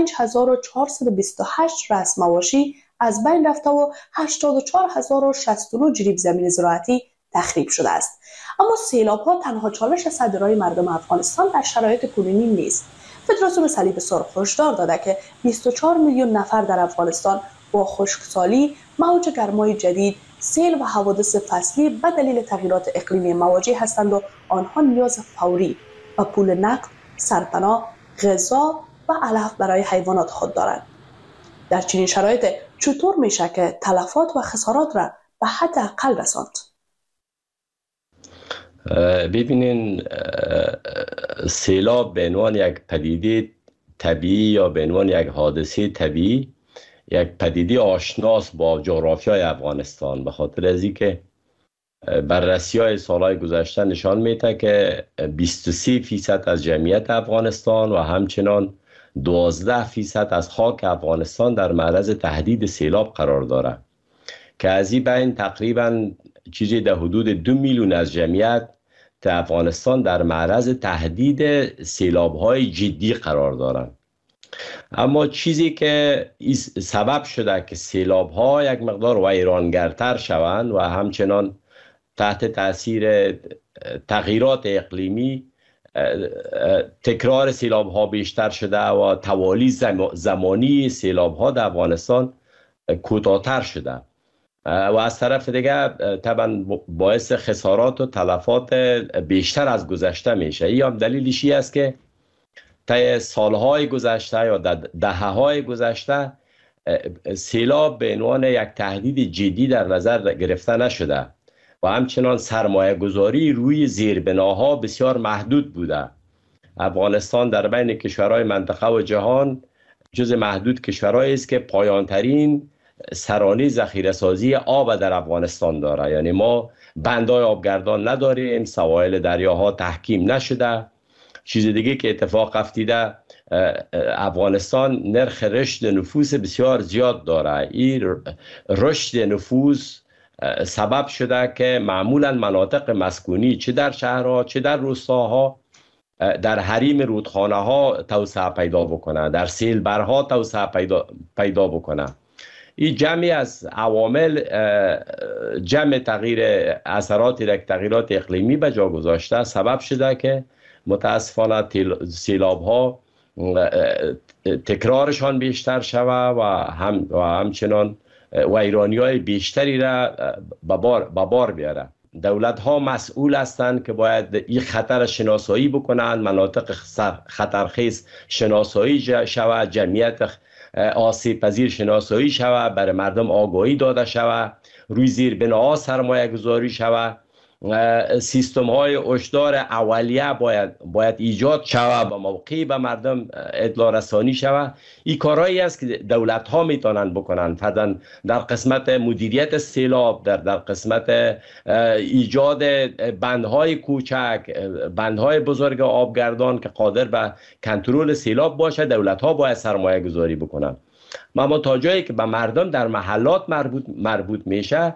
5428 رأس مواشی از بین رفته و 84069 جریب زمین زراعتی تخریب شده است. اما سیلاب‌ها تنها چالش صدرای مردم افغانستان در شرایط کنونی نیست. فدراسیون صلیب سرخ هشدار داده که 24 میلیون نفر در افغانستان با خشکسالی، موج گرمای جدید، سیل و حوادث فصلی به دلیل تغییرات اقلیمی مواجه هستند و آنها نیاز فوری و پول نقد، سرپناه، غذا و علف برای حیوانات خود دارند. در چنین شرایط چطور میشه که تلفات و خسارات را به حد اقل رساند؟ ببینین، سیلاب به عنوان یک پدیده طبیعی یا به عنوان یک حادثه طبیعی یک پدیده آشناس با جغرافیای افغانستان، به خاطر از اینکه بررسی‌های سالهای گذشته نشان میده که 23% از جمعیت افغانستان و همچنان 12% از خاک افغانستان در معرض تهدید سیلاب قرار داره که از این بین تقریبا چیزی در حدود 2 میلیون از جمعیت افغانستان در معرض تهدید سیلاب‌های جدی قرار دارند. اما چیزی که سبب شده که سیلاب ها یک مقدار ویرانگرتر شوند و همچنان تحت تاثیر تغییرات اقلیمی تکرار سیلاب ها بیشتر شده و توالی زمانی سیلاب ها در افغانستان کوتاه‌تر شده و از طرف دیگه طبعا باعث خسارات و تلفات بیشتر از گذشته میشه. این هم دلیلش است که طی سالهای گذشته یا دهه‌های گذشته سیلاب به عنوان یک تهدید جدی در نظر گرفته نشده و همچنان سرمایه گذاری روی زیربناها بسیار محدود بوده. افغانستان در بین کشورهای منطقه و جهان جز محدود کشورهایی است که پایانترین سرانه ذخیره سازی آب در افغانستان داره. یعنی ما بندهای آبگردان نداریم، سواحل دریاها تحکیم نشده. چیز دیگه که اتفاق افتیده، افغانستان نرخ رشد نفوس بسیار زیاد داره. این رشد نفوس سبب شده که معمولا مناطق مسکونی چه در شهرها چه در روستاها در حریم رودخانه ها توسعه پیدا بکنه، در سیلبرها توسعه پیدا بکنه. این جمعی از عوامل جمع تغییر اثرات تغییرات اقلیمی به جا گذاشته سبب شده که متاسفانه سیلاب ها تکرارشان بیشتر شود و همچنان ویرانی های بیشتری را به بار بیاره. دولت ها مسئول هستند که باید این خطر شناسایی بکنند، مناطق خطرخیز شناسایی شود، جمعیت آسیب پذیر شناسایی شود، برای مردم آگاهی داده شود، روی زیربناها سرمایه گذاری شود، سیستم های هشدار اولیه باید ایجاد شود، با موقعی به مردم اطلاع رسانی شود. این کارهایی است که دولت ها میتونن بکنن، فرضاً در قسمت مدیریت سیلاب، در قسمت ایجاد بندهای کوچک، بندهای بزرگ آبگردان که قادر به کنترل سیلاب باشه. دولت ها باید سرمایه گذاری بکنن. اما تا جایی که به مردم در محلات مربوط میشه،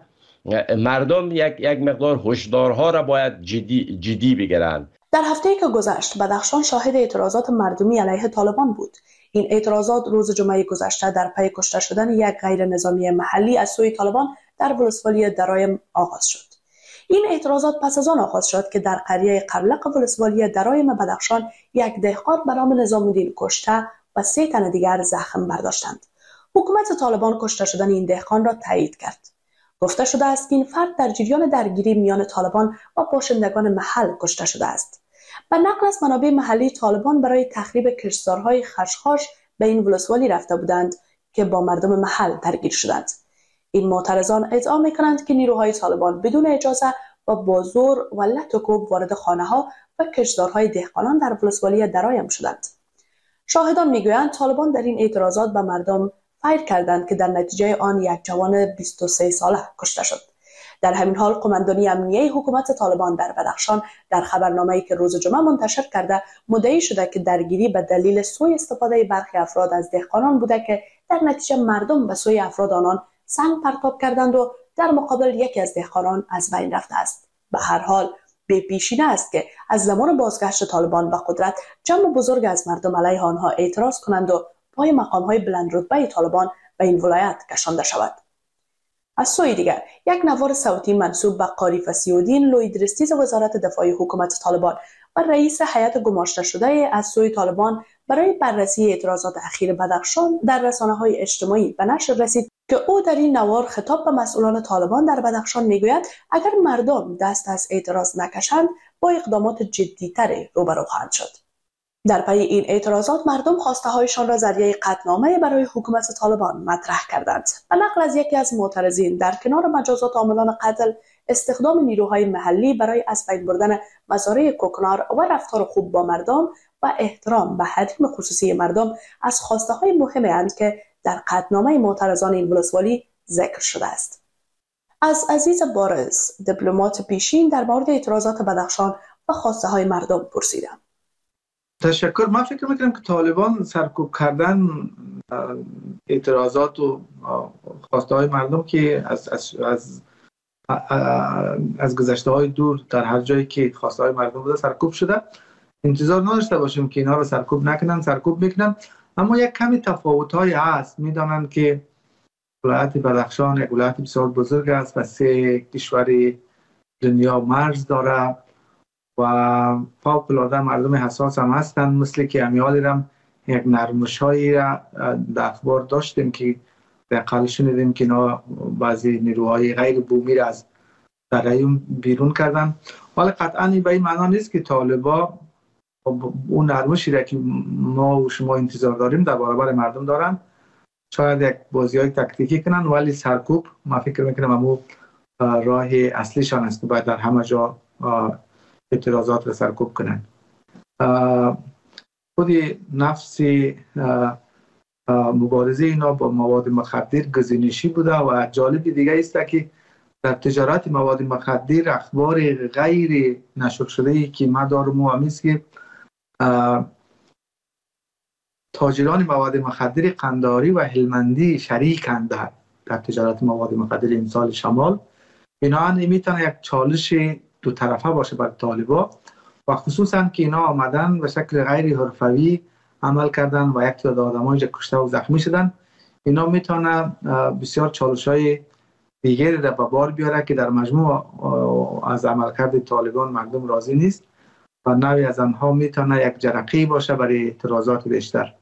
مردم یک مقدار هشدارها را باید جدی بگیرند. در هفته‌ای که گذشت بدخشان شاهد اعتراضات مردمی علیه طالبان بود. این اعتراضات روز جمعه گذشته در پی کشته شدن یک غیر نظامی محلی از سوی طالبان در ولسوالی درایم آغاز شد. این اعتراضات پس از آن آغاز شد که در قریه قرلق ولسوالی درایم بدخشان یک دهقان به نام نظام الدین کشته و 3 تن دیگر زخم برداشتند. حکومت طالبان کشته شدن این دهقان را تایید کرد. گفته شده است که این فرد در جریان درگیری میان طالبان و باشندگان محل کشته شده است. به نقل از منابع محلی، طالبان برای تخریب کشتزارهای خشخاش به این ولسوالی رفته بودند که با مردم محل درگیر شدند. این معترضان ادعا می‌کنند که نیروهای طالبان بدون اجازه و با زور و لط و کوب وارد خانه‌ها و کشتزارهای دهقانان در ولسوالی درایم شدند. شاهدان میگویند طالبان در این اعتراضات به مردم فیر کردند که در نتیجه آن یک جوان 23 ساله کشته شد. در همین حال قماندانی امنیه حکومت طالبان در بدخشان در خبرنامه‌ای که روز جمعه منتشر کرده مدعی شده که درگیری به دلیل سوء استفاده برخی افراد از دهقانان بوده که در نتیجه مردم به سوی افراد آنان سنگ پرتاب کردند و در مقابل یکی از دهقانان از بین رفته است. به هر حال به پیشینه است که از زمان بازگشت طالبان به قدرت جمع بزرگ از مردم علیه آنها اعتراض کنند و پای مقام‌های بلند رتبه طالبان به این ولایت کشانده شود. از سوی دیگر یک نوار صوتی منسوب به قاری فصیح‌الدین لویدرستیز وزارت دفاع حکومت طالبان و رئیس هیئت گماشته شده از سوی طالبان برای بررسی اعتراضات اخیر بدخشان در رسانه‌های اجتماعی به نشر رسید که او در این نوار خطاب به مسئولان طالبان در بدخشان میگوید اگر مردم دست از اعتراض نکشند با اقدامات جدی‌تری روبرو خواهند شد. در پی این اعتراضات مردم خواسته‌هایشان را ذریعه قطعنامه برای حکومت طالبان مطرح کردند. به نقل از یکی از معترضین، در کنار مجازات عاملان قتل، استخدام نیروهای محلی برای از بین بردن مزارع کوکنار و رفتار خوب با مردم و احترام به حریم خصوصی مردم از خواسته‌های مهمی اند که در قطعنامه معترضان این ولسوالی ذکر شده است. از عزیز بارز، دیپلمات پیشین، در مورد اعتراضات بدخشان و خواسته‌های مردم پرسیدم. تشکر. من فکر میکنم که طالبان سرکوب کردن اعتراضات و خواسته های مردم که از گذشته های دور در هر جایی که خواسته های مردم بوده سرکوب شده، انتظار نداشته باشیم که اینا رو سرکوب نکنن. سرکوب میکنن اما یک کمی تفاوت‌های هست. می‌دانند که ولایت بدخشان یک ولایت بسیار بزرگ است و 3 کشور دنیا مرز داره و فوق‌العاده مردم حساس هم هستند. مثل که امیالی رم یک نرمش‌هایی را در اخبار داشتیم که دقیقاً شنیدیم که اینا بعضی نیروهای غیر بومی را از ترایون بیرون کردن. ولی قطعاً به این معنا نیست که طالبا اون نرمشی را که ما و شما انتظار داریم در برابر مردم دارن. شاید یک بازی‌های تاکتیکی کنن ولی سرکوب ما فکر میکنم امو راه اصلیشان است که باید در همه جا اعتراضات را سرکوب کنن. خود نفس مبارزه اینا با مواد مخدر گزینشی بوده و جالب دیگه است که در تجارت مواد مخدر اخبار غیر نشر شده ای که ما دارم و همیست که تاجران مواد مخدر قنداری و هلمندی شریکند در تجارت مواد مخدر امسال شمال. اینا میتونه یک چالش دو طرفه باشه بر طالبا و خصوصا که اینا آمدن به شکل غیر حرفوی عمل کردن و یک تعداد آدم‌ها کشته و زخمی شدن. اینا میتونه بسیار چالش‌های دیگری را به بار بیاره که در مجموع از عملکرد طالبان مردم راضی نیست و نوعی از آنها میتونه یک جرقه باشه برای اعتراضات بیشتر.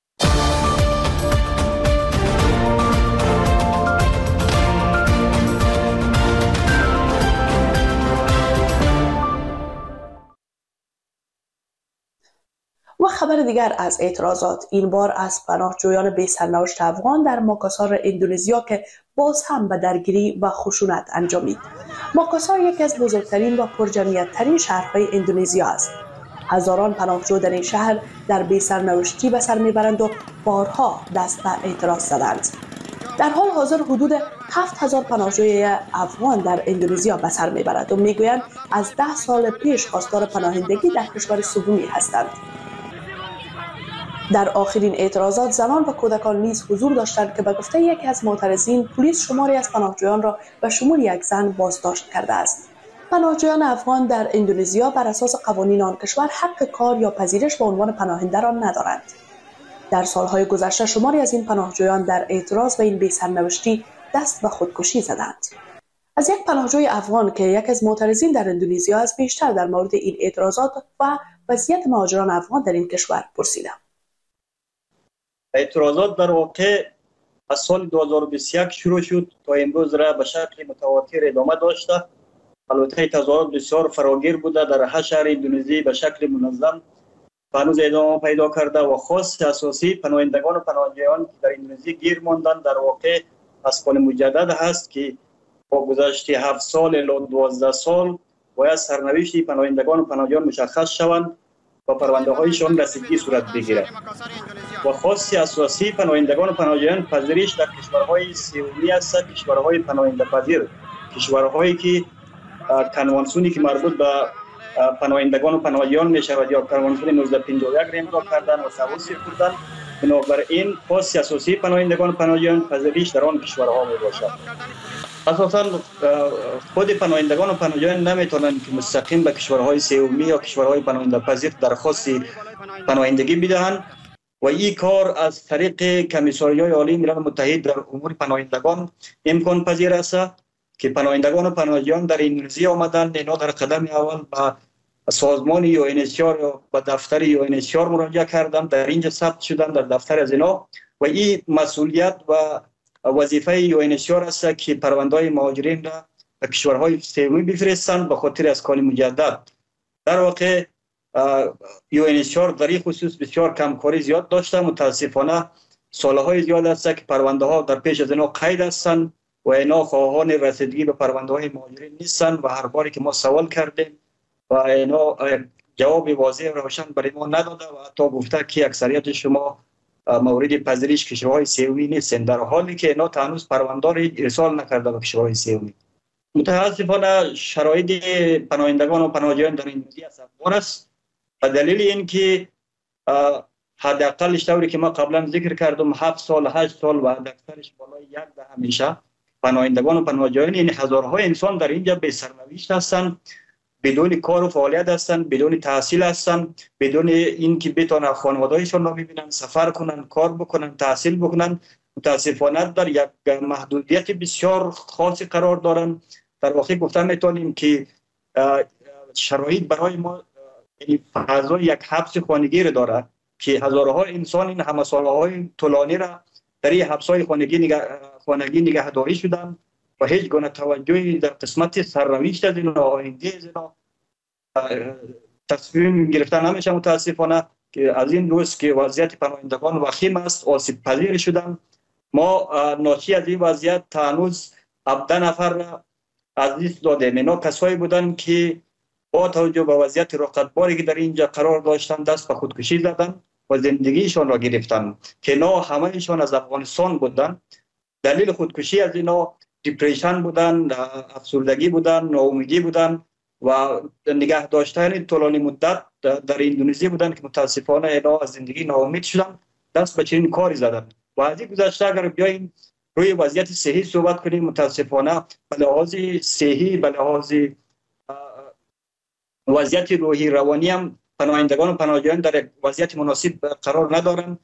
و خبر دیگر از اعتراضات، این بار از پناهجویان بی سرنوشت افغان در ماکاسار اندونزیا که باز هم به درگیری و خشونت انجامید. ماکاسار یکی از بزرگترین و پرجمعیت ترین شهرهای اندونزیا است. هزاران پناهجو در این شهر در بی سرنوشتی به سر میبرند و بارها دست به اعتراض زدند. در حال حاضر حدود 7000 پناهجوی افغان در اندونزیا به سر میبرند و میگویند از 10 سال پیش خواستار پناهندگی در کشور سومی هستند. در آخرین اعتراضات زنان و کودکان نیز حضور داشتند که به گفته یکی از معترضین پلیس شماری از پناهجویان را به شمول یک زن بازداشت کرده است. پناهجویان افغان در اندونزیا بر اساس قوانین آن کشور حق کار یا پذیرش به عنوان پناهنده را ندارند. در سالهای گذشته شماری از این پناهجویان در اعتراض به این بی‌سرنوشتی دست به خودکشی زدند. از یک پناهجوی افغان که یکی از معترضین در اندونزیا است بیشتر در مورد این اعتراضات و وضعیت مهاجران افغان در این کشور پرسیدم. اعتراضات در واقع از سال 2021 شروع شد تا امروز را به شکل متواتر ادامه داشته. البته تظاهرات بسیار فراگیر بوده در 8 شهر اندونزی به شکل منظم هنوز ادامه پیدا کرده و خاص اساسی پناهندگان و پناهجویان که در اندونزی گیر ماندن در واقع از قانون مجدد هست که با گذشت 7 سال الی 12 سال باید سرنوشت پناهندگان و پناهجویان مشخص شوند و پرونده هایشان رسیدگی صورت بگیرد و خاص اساسی پناهندگان و پناهجویان پذیرش در کشورهای سومی است، کشورهای پناهنده پذیر، کشورهایی که کنوانسیونی که مربوط به پناهندگان و پناهجویان می شود یا کنوانسیون 1951 را امضا کردن و توصیف کردن. بنابراین خاص اساسی پناهندگان و پناهجویان پذیرش در آن کشورها می باشد. اساساً خود پناهندگان و پناهجویان نمیتونند که مستقیم به کشورهای سومی یا کشورهای پناهنده پذیر درخواست پناهندگی بدهند و این کار از طریق کمیساریای عالی ملل متحد در امور پناهندگان امکان پذیر است که پناهندگان و پناهجویان در اندونزی آمدند. اینا در قدم اول به سازمان UNHCR یا به دفتر UNHCR مراجعه کردند، در اینجا ثبت شدند در دفتر از اینا و این مسئولیت و وظیفه UNHCR است که پرونده‌های مهاجرین را به کشورهای سومی بفرستند به خاطر از قانون مجدد. در واقع UNHCR در این خصوص بسیار کمکاری زیاد داشته. متاسفانه سالهای زیاد است که پرونده ها در پیش از اینا قید هستند و اینا خواهان رسیدگی به پرونده های مهاجرین نیستند و هر باری که ما سوال کردیم و اینا جواب واضح روشن برای ما نداده و حتی گفته که اکثریت شما مورد پذیرش کشورهای سومی نیستند، در حالی که اینا هنوز پرونده را ارسال نکرده به کشورهای سومی. متاسفانه شرایط پناهندگان و پناهجویان در اندونزی اسفبار است و دلیل این که حداقلش طوری که ما قبلا ذکر کردم 7 سال 8 سال و حداکثرش بالای 10 همیشه پناهندگان و پناهجویان یعنی هزارها انسان در اینجا به سرنوشت هستند بدون کار و فعالیت هستند، بدون تحصیل هستند، بدون اینکه بتونن خانواده‌هایشان را ببینن، سفر کنن، کار بکنن، تحصیل بکنن. متاسفانه در یک محدودیت بسیار خاصی قرار دارن. در واقع گفتن میتونیم که شرایط برای ما فضای یک حبس خانگی را داره که هزارها انسان این همه سالهای طولانی را در این حبس‌های خانگی نگهداری شدن و هیچ گونه توجهی در قسمت سرنوشت از اینا، آینده از اینا تصمیم گرفتن نمیشه. متاسفانه که از این روز که وضعیت پناهندگان وخیم است، آسیب پذیر شدن. ما ناشی از این وضعیت تا هنوز 17 نفر را از دست دادیم. اینا کسایی بودن که با توجه به وضعیت رقتباری که در اینجا قرار داشتن دست به خودکشی زدن و زندگیشان را گرفتن که اینا همهشان از افغانستان بودن. دلیل خودکشی از اینا دیپریشن بودن، افسردگی بودن، ناامیدی بودن و نگه داشتن طولانی مدت در اندونزی بودن که متاسفانه اینا از زندگی ناامید شدن، دست به چنین کاری زدن. و از این گذشته اگر بیاییم روی وضعیت صحی صحبت کنیم، متاسفانه به لحاظ صحی، به لحاظ وضعیت روحی روانی هم پناهندگان و پناهجویان در یک وضعیت مناسب قرار ندارند.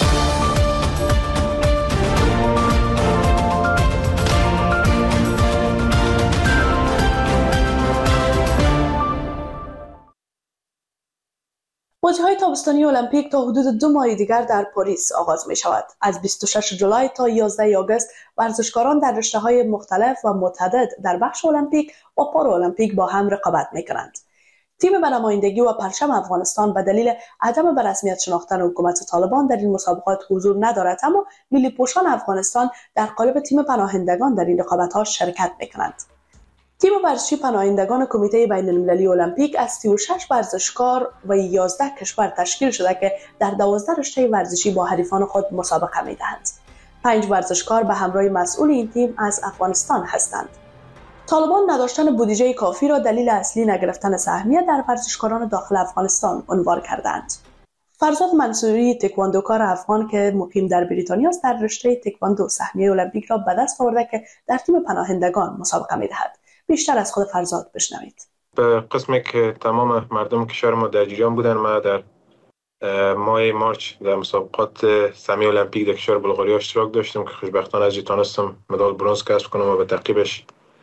بازی‌های تابستانی المپیک تا حدود 2 ماه دیگر در پاریس آغاز می شود. از 26 جولای تا 11 آگوست ورزشکاران در رشته‌های مختلف و متعدد در بخش المپیک و پارالمپیک با هم رقابت می کنند. تیم به نمایندگی و پرچم افغانستان به دلیل عدم به رسمیت شناختن حکومت طالبان در این مسابقات حضور ندارد، اما ملی پوشان افغانستان در قالب تیم پناهندگان در این رقابت‌ها شرکت می کنند. تیم ورزشی پناهندگان کمیته بین المللی المپیک از 36 ورزشکار و 11 کشور تشکیل شده که در 12 رشته ورزشی با حریفان خود مسابقه می‌دهند. 5 ورزشکار به همراه مسئول این تیم از افغانستان هستند. طالبان نداشتن بودجه کافی را دلیل اصلی نگرفتن سهمیه در ورزشکاران داخل افغانستان عنوان کردند. فرزاد منصوری تکواندوکار افغان که مقیم در بریتانیا است در رشته تکواندو سهمیه المپیک را به دست آورده که در تیم پناهندگان مسابقه می‌دهد. بیشتر از خود فرزاد بشنوید. به قسمی که تمام مردم کشور ما در جریان بودن، ما در ماه مارچ در مسابقات سهمیه المپیک در کشور بلغاریا اشتراک داشتم که خوشبختانه از تانستم مدال برنز کسب کنم و به تعقیبش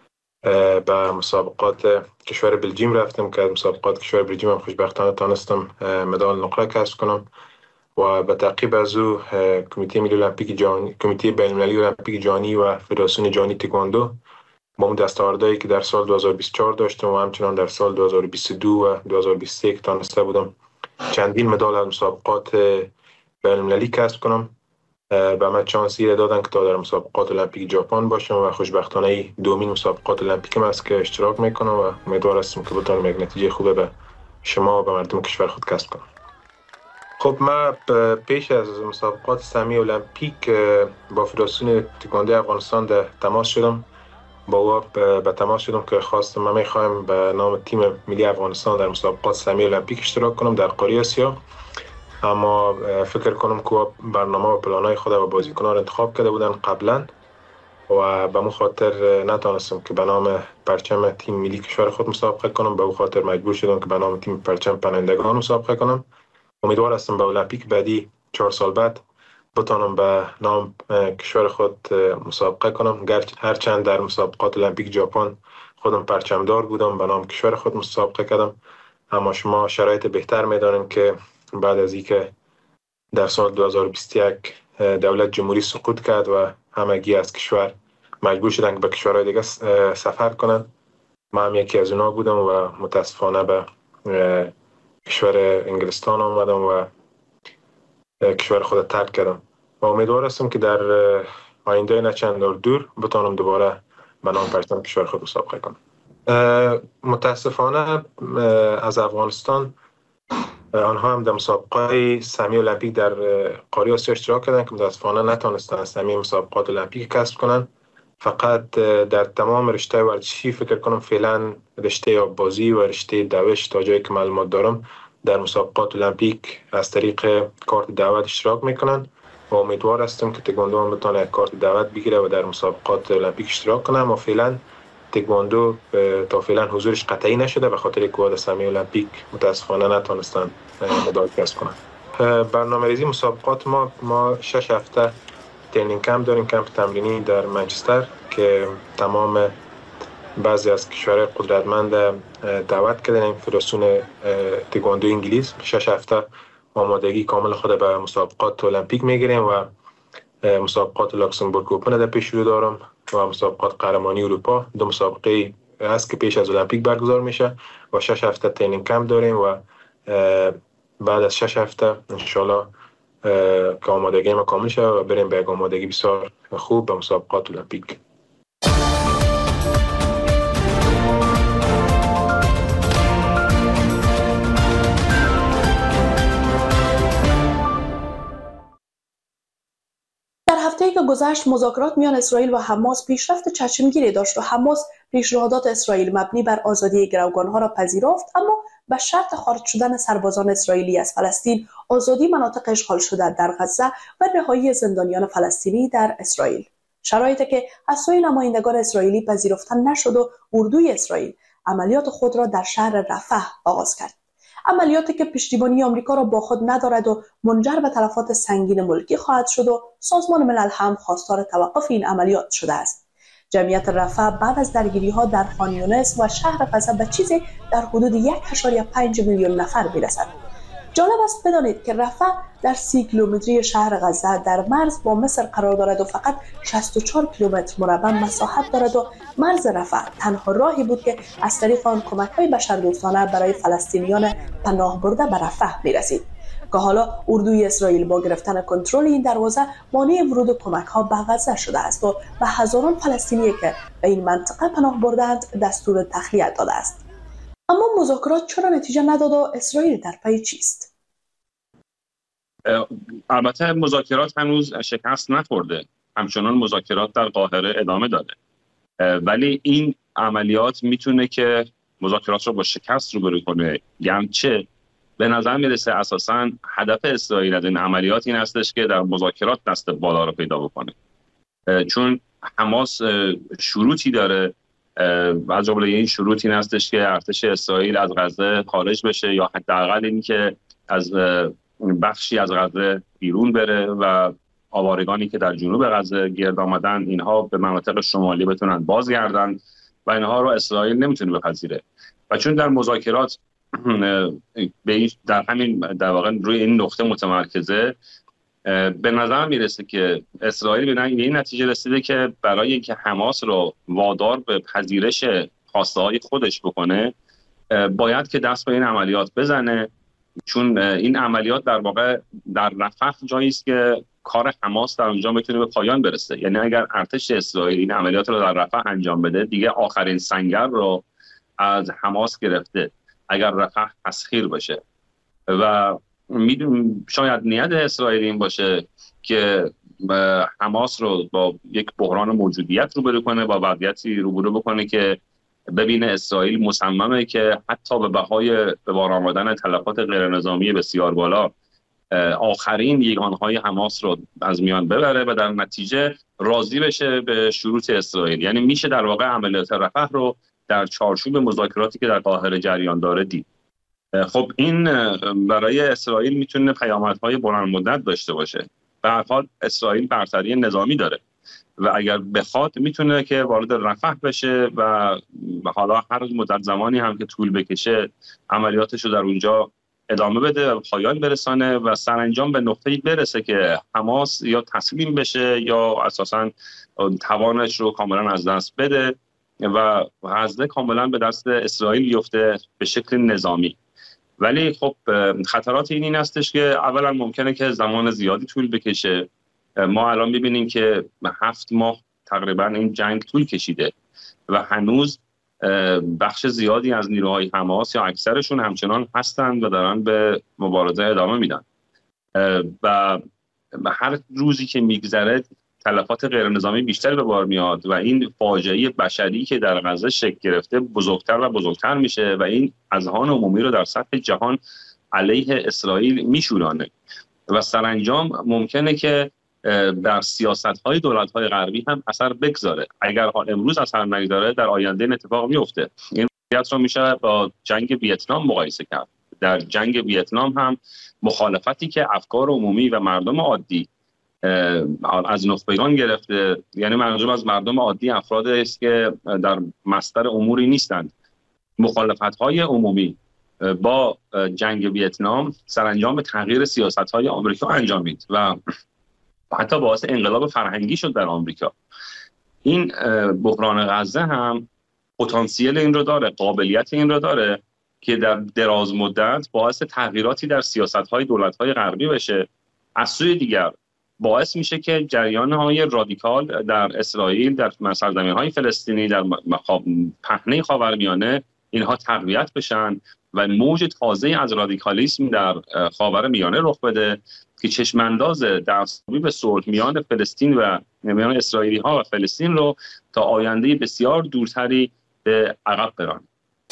به مسابقات کشور بلژیم رفتم که از مسابقات کشور بلژیم هم خوشبختانه تانستم مدال نقره کسب کنم و به تعقیب از او کمیته ملی المپیک جهانی، کمیته بین المللی المپیک جهانی و فدراسیون جهانی تکواندو با اون دستاوردهایی که در سال 2024 داشتم و همچنان در سال 2022 و 2023 که تانسته بودم چندین مدال از مسابقات بین المللی کسب کنم. به من چانسی را دادن که تا در مسابقات المپیک ژاپن باشم و خوشبختانه دومین مسابقات المپیکم است که اشتراک میکنم و امیدوار هستم که بتونم یک نتیجه خوبه به شما و به مردم کشور خود کسب کنم. خب ما پیش از مسابقات سهمیه المپیک با فدراسیون تکواندو افغانستان در تماس شدم. با به تماس شدم که خواستم من میخوایم به نام تیم ملی افغانستان در مسابقات سهمیه المپیک اشتراک کنم در قاره آسیا، اما فکر کنم که برنامه و پلانهای خود و بازیکنان انتخاب کرده بودن قبلا و به مو خاطر نتونستم که به نام پرچم تیم ملی کشور خود مسابقه کنم. به او خاطر مجبور شدم که به نام تیم پرچم پناهندگان مسابقه کنم. امیدوار هستم به المپیک بعدی 4 سال بعد بتونم به نام کشور خود مسابقه کنم. هرچند در مسابقات المپیک ژاپن خودم پرچمدار بودم، به نام کشور خود مسابقه کردم، اما شما شرایط بهتر می‌دانید که بعد از اینکه در سال 2021 دولت جمهوری سقوط کرد و همگی از کشور مجبور شدن که به کشورهای دیگه سفر کنند، من هم یکی از اونا بودم و متاسفانه به کشور انگلستان آمدم و کشور خود ترک کردم و امیدوار هستم که در آینده نه چند دور بتونم دوباره به نام پرچم کشور خود مسابقه کنم. متاسفانه از افغانستان آنها هم در مسابقات سهمیه المپیک در قاره آسیا اشتراک کردند که متاسفانه نتونستند سهمیه مسابقات المپیک کسب کنند. فقط در تمام رشته ورزشی فکر کنم فعلا رشته آببازی و رشته دوش تا جایی که معلومات دارم در مسابقات المپیک از طریق کارت دعوت اشتراک میکنن و امیدوار هستم که تکواندو هم بتونه کارت دعوت بگیره و در مسابقات المپیک اشتراک کنه. اما فعلا تکواندو تا فعلا حضورش قطعی نشده به خاطر کواد سمی المپیک متاسفانه نتونستن مدال کسب کنن. برنامه‌ریزی مسابقات ما 6 هفته ترینینگ کمپ داریم، کمپ تمرینی در منچستر که تمام بعضی از کشورهای قدرتمند دعوت کردن فدراسیون تکواندو انگلیس. 6 هفته آمادگی کامل خود به مسابقات المپیک میگیریم و مسابقات لاکسمبورگ اوپن در پیش رو دارم و مسابقات قهرمانی اروپا. 2 مسابقه است که پیش از المپیک برگزار میشه و 6 هفته ترینینگ کمپ داریم و بعد از 6 هفته انشالله که آمادگی ما کامل شه و بریم به آمادگی بسیار خوب به مسابقات المپیک. هفته‌ای که گذشت مذاکرات میان اسرائیل و حماس پیشرفت چشمگیری داشت و حماس پیشنهادات اسرائیل مبنی بر آزادی گروگانها را پذیرفت، اما به شرط خارج شدن سربازان اسرائیلی از فلسطین، آزادی مناطق اشغال شده در غزه و رهایی زندانیان فلسطینی در اسرائیل. شرایطی که از سوی نمایندگان اسرائیلی پذیرفته نشد و اردوی اسرائیل عملیات خود را در شهر رفح آغاز کرد. عملیاتی که پشتیبانی آمریکا را با خود ندارد و منجر به تلفات سنگین ملکی خواهد شد و سازمان ملل هم خواستار توقف این عملیات شده است. جمعیت رفح بعد از درگیری‌ها در خان یونس و شهر غزه به چیزی در حدود 1.5 میلیون نفر میرسد. جالب است بدانید که رفح در 30 کیلومتری شهر غزه در مرز با مصر قرار دارد و فقط 64 کیلومتر مربع مساحت دارد و مرز رفح تنها راهی بود که از طریق آن کمک‌های بشردوستانه برای فلسطینیان پناه برده به رفح می‌رسید که حالا اردوی اسرائیل با گرفتن کنترل این دروازه مانع ورود کمک‌ها به غزه شده است و به هزاران فلسطینی که به این منطقه پناه بردند دستور تخلیه داده است. اما مذاکرات چرا نتیجه نداد و اسرائیل در پی چیست؟ البته مذاکرات هنوز شکست نخورده، همچنان مذاکرات در قاهره ادامه داره، ولی این عملیات میتونه که مذاکرات رو با شکست روبرو کنه. یعنی چه؟ به نظر میرسه اساساً هدف اسرائیل از این عملیات این هستش که در مذاکرات دست بالا رو پیدا بکنه، چون حماس شروطی داره از جمله این شروط این هستش که ارتش اسرائیل از غزه خارج بشه یا حداقل این که از بخشی از غزه بیرون بره و آوارگانی که در جنوب غزه گرد آمدن اینها به مناطق شمالی بتونن بازگردن و اینها رو اسرائیل نمیتونه بپذیره. و چون در مذاکرات در همین در واقع روی این نقطه متمرکزه، به نظر میرسه که اسرائیل به این نتیجه رسیده که برای اینکه حماس رو وادار به پذیرش خواسته‌های خودش بکنه باید که دست به این عملیات بزنه، چون این عملیات در واقع در رفح جایی است که کار حماس در اونجا میتونه به پایان برسه. یعنی اگر ارتش اسرائیل این عملیات رو در رفح انجام بده دیگه آخرین سنگر رو از حماس گرفته اگر رفح تسخیر بشه. و شاید نیت اسرائیل این باشه که حماس رو با یک بحران موجودیت روبرو کنه، با وضعیتی روبرو بکنه که ببینه اسرائیل مصممه که حتی به بهای به بار آمدن تلفات غیر نظامی بسیار بالا آخرین یگانهای حماس رو از میان ببره و در نتیجه راضی بشه به شروط اسرائیل. یعنی میشه در واقع عملیات رفح رو در چارچوب مذاکراتی که در قاهره جریان داره دید. خب این برای اسرائیل میتونه پیامدهای بلند مدت داشته باشه. به هر حال اسرائیل برتری نظامی داره و اگر بخواد میتونه که وارد رفح بشه و حالا هر مدت زمانی هم که طول بکشه عملیاتش رو در اونجا ادامه بده و پایان برسانه و سرانجام به نقطه‌ای برسه که حماس یا تسلیم بشه یا اساساً توانش رو کاملا از دست بده و غزه کاملا به دست اسرائیل بیفته به شکل نظامی. ولی خب خطرات این هستش که اولا ممکنه که زمان زیادی طول بکشه. ما الان می‌بینیم که 7 ماه تقریبا این جنگ طول کشیده و هنوز بخش زیادی از نیروهای حماس یا اکثرشون همچنان هستند و دارن به مبارزه ادامه میدن و هر روزی که میگذره تلفات غیر نظامی بیشتر به بار میاد و این فاجعه بشری که در غزه شکل گرفته بزرگتر و بزرگتر میشه و این اذهان عمومی رو در سطح جهان علیه اسرائیل میشورانه و سرانجام ممکنه که در سیاست‌های دولت‌های غربی هم اثر بگذاره. اگر امروز اثر نگذاره در آینده این اتفاق میفته. این وضعیت رو میشه با جنگ ویتنام مقایسه کرد. در جنگ ویتنام هم مخالفتی که افکار عمومی و مردم عادی از نخبگان گرفته، یعنی منظور از مردم عادی افرادی است که در مصدر اموری نیستند، مخالفت‌های عمومی با جنگ ویتنام سرانجام به تغییر سیاست‌های آمریکا انجامید و حتی باعث انقلاب فرهنگی شد در آمریکا. این بحران غزه هم پتانسیل این رو داره، قابلیت این رو داره که در دراز مدت باعث تغییراتی در سیاست‌های دولت‌های غربی بشه. از سوی دیگر باعث میشه که جریان‌های رادیکال در اسرائیل، در سرزمین‌های فلسطینی، در پهنه خاورمیانه اینها تقویت بشن و موج تازه از رادیکالیسم در خاورمیانه رخ بده که چشمانداز دستیابی به صلح میان فلسطین و میان اسرائیلی‌ها و فلسطین رو تا آینده بسیار دورتری به عقب برانه.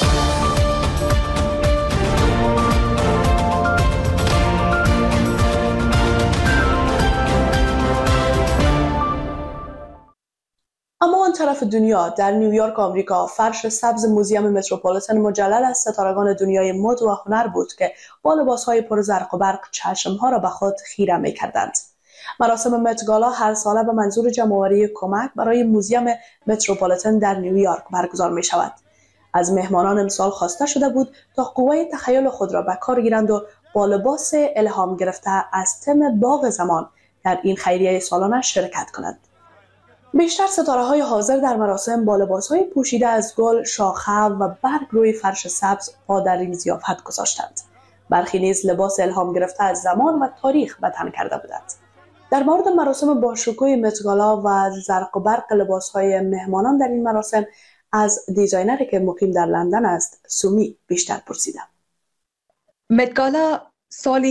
اما آن طرف دنیا، در نیویورک آمریکا، فرش سبز موزیم متروپولیتن مجلل از ستارگان دنیای مد و هنر بود که با لباسهای پر زرق و برق چشمها را به خود خیره می‌کردند. مراسم متگالا هر ساله به منظور جمع‌آوری کمک برای موزیم متروپولیتن در نیویورک برگزار می‌شود. از مهمانان امسال خواسته شده بود تا قوای تخیل خود را به کار گیرند و با لباس الهام گرفته از تم باغ زمان در این خیریه سالانه شرکت کنند. بیشتر ستاره‌های حاضر در مراسم با لباس‌های پوشیده از گل، شاخه و برگ روی فرش سبز پا در این ضیافت گذاشتند. برخی نیز لباس الهام گرفته از زمان و تاریخ به تن کرده بودند. در مورد مراسم با شکوه متگالا و زرق و برق لباس‌های مهمانان در این مراسم از دیزاینری که مقیم در لندن است، سومی، بیشتر پرسیدم. متگالا سال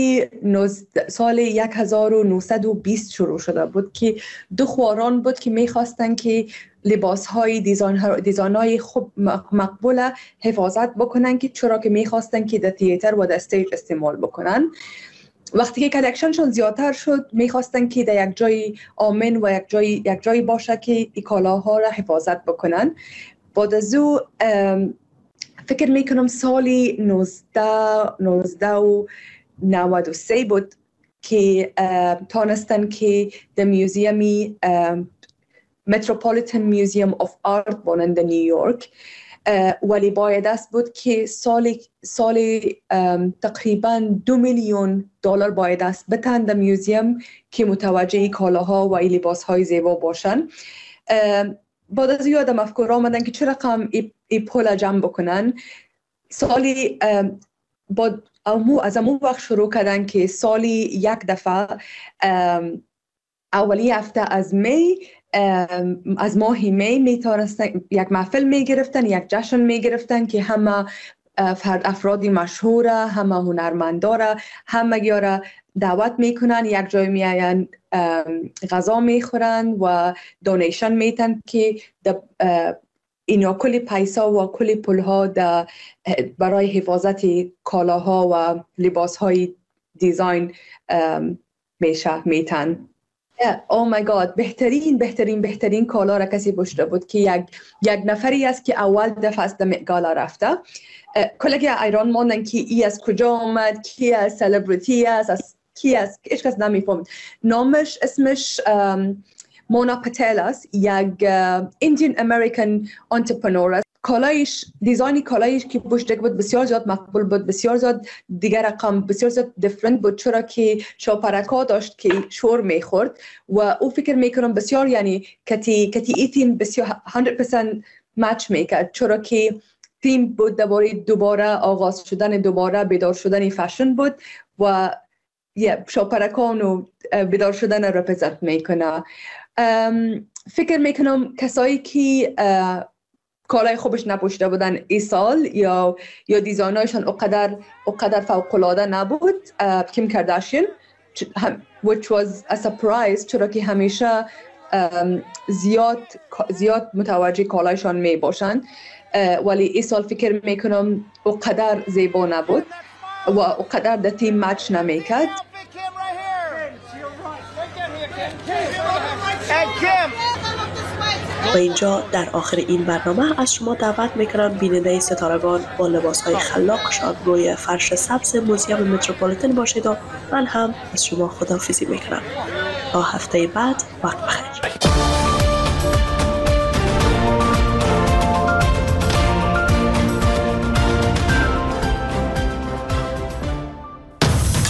1920 شروع شده بود که دو خواران بود که می‌خواستن که لباس‌های دیزاین‌های خوب مقبول حفاظت بکنن که چرا که می‌خواستن که در تئاتر و در استیج استعمال بکنن. وقتی که کلکشنشون زیادتر شد می‌خواستن که در یک جای آمن و یک جای باشه که این کالاها را حفاظت بکنن. بعد از او فکر میکنم سالی 1993 بود که تانستن که در میوزیمی متروپولیتن میوزیم آف آرت بانند نیویورک، ولی باید است بود که سالی تقریبا $2 میلیون باید است بتن در میوزیم که متوجه کالاها و لباسهای زیبا باشن. بعد از یادم افکار آمدن که چه رقم ای پول جمع بکنن. سالی از امون وقت شروع کردن که سالی یک دفعه اولی هفته از ماه می میتونستن یک محفل میگرفتن، یک جشن میگرفتن که همه افرادی مشهوره، همه هنرمنداره، همه گیاره دعوت میکنن، یک جای میاین غذا میخورن و دونیشن میتن که اینا کلی پیسا و کلی پولها برای حفاظت کالاها و لباسهای دیزاین میتن. او مای گاد، بهترین کالا را کسی پوشیده بود که یک نفری است که اول دفعه از متگالا رفته. کلگی ایران ماندن که ای از کجا آمد، کی از سلبریتی است، کی است، هیچ کس نمیفهمد. اسمش مونا پتیل است، یک ایندین امریکن انترپرنور است. دیزاین کالایش که پوشیده بود بسیار زیاد مقبول بود، بسیار زیاد دیگر رقم، بسیار زیاد دیفرنت بود، چرا که شاپرکا داشت که شور میخورد و او فکر میکنم بسیار یعنی کتی ایتین بسیار 100% مچ میکرد، چرا که تیم بود دوباره آغاز شدن، دوباره بیدار شدن فشن بود و شاپرکان و بیدار شدن رپرزنت میکنه. فکر میکنم کسایی که کالای خوبش نپوشیده بودن ای سال یا دیزاینایشان اقدر فوق‌العاده نبود. کیم کارداشیان which was a surprise، چرا که همیشه زیاد متوجه کالایشان می باشند، ولی ای سال فکر میکنم اقدر زیبا نبود و اقدر در تیم مچ نمیکرد. و اینجا در آخر این برنامه از شما دعوت میکنم بیننده ستارگان با لباسهای خلاقشان روی فرش سبز موزیم متروپولیتن باشید و من هم از شما خداحافظی میکنم تا هفته بعد. وقت بخیر.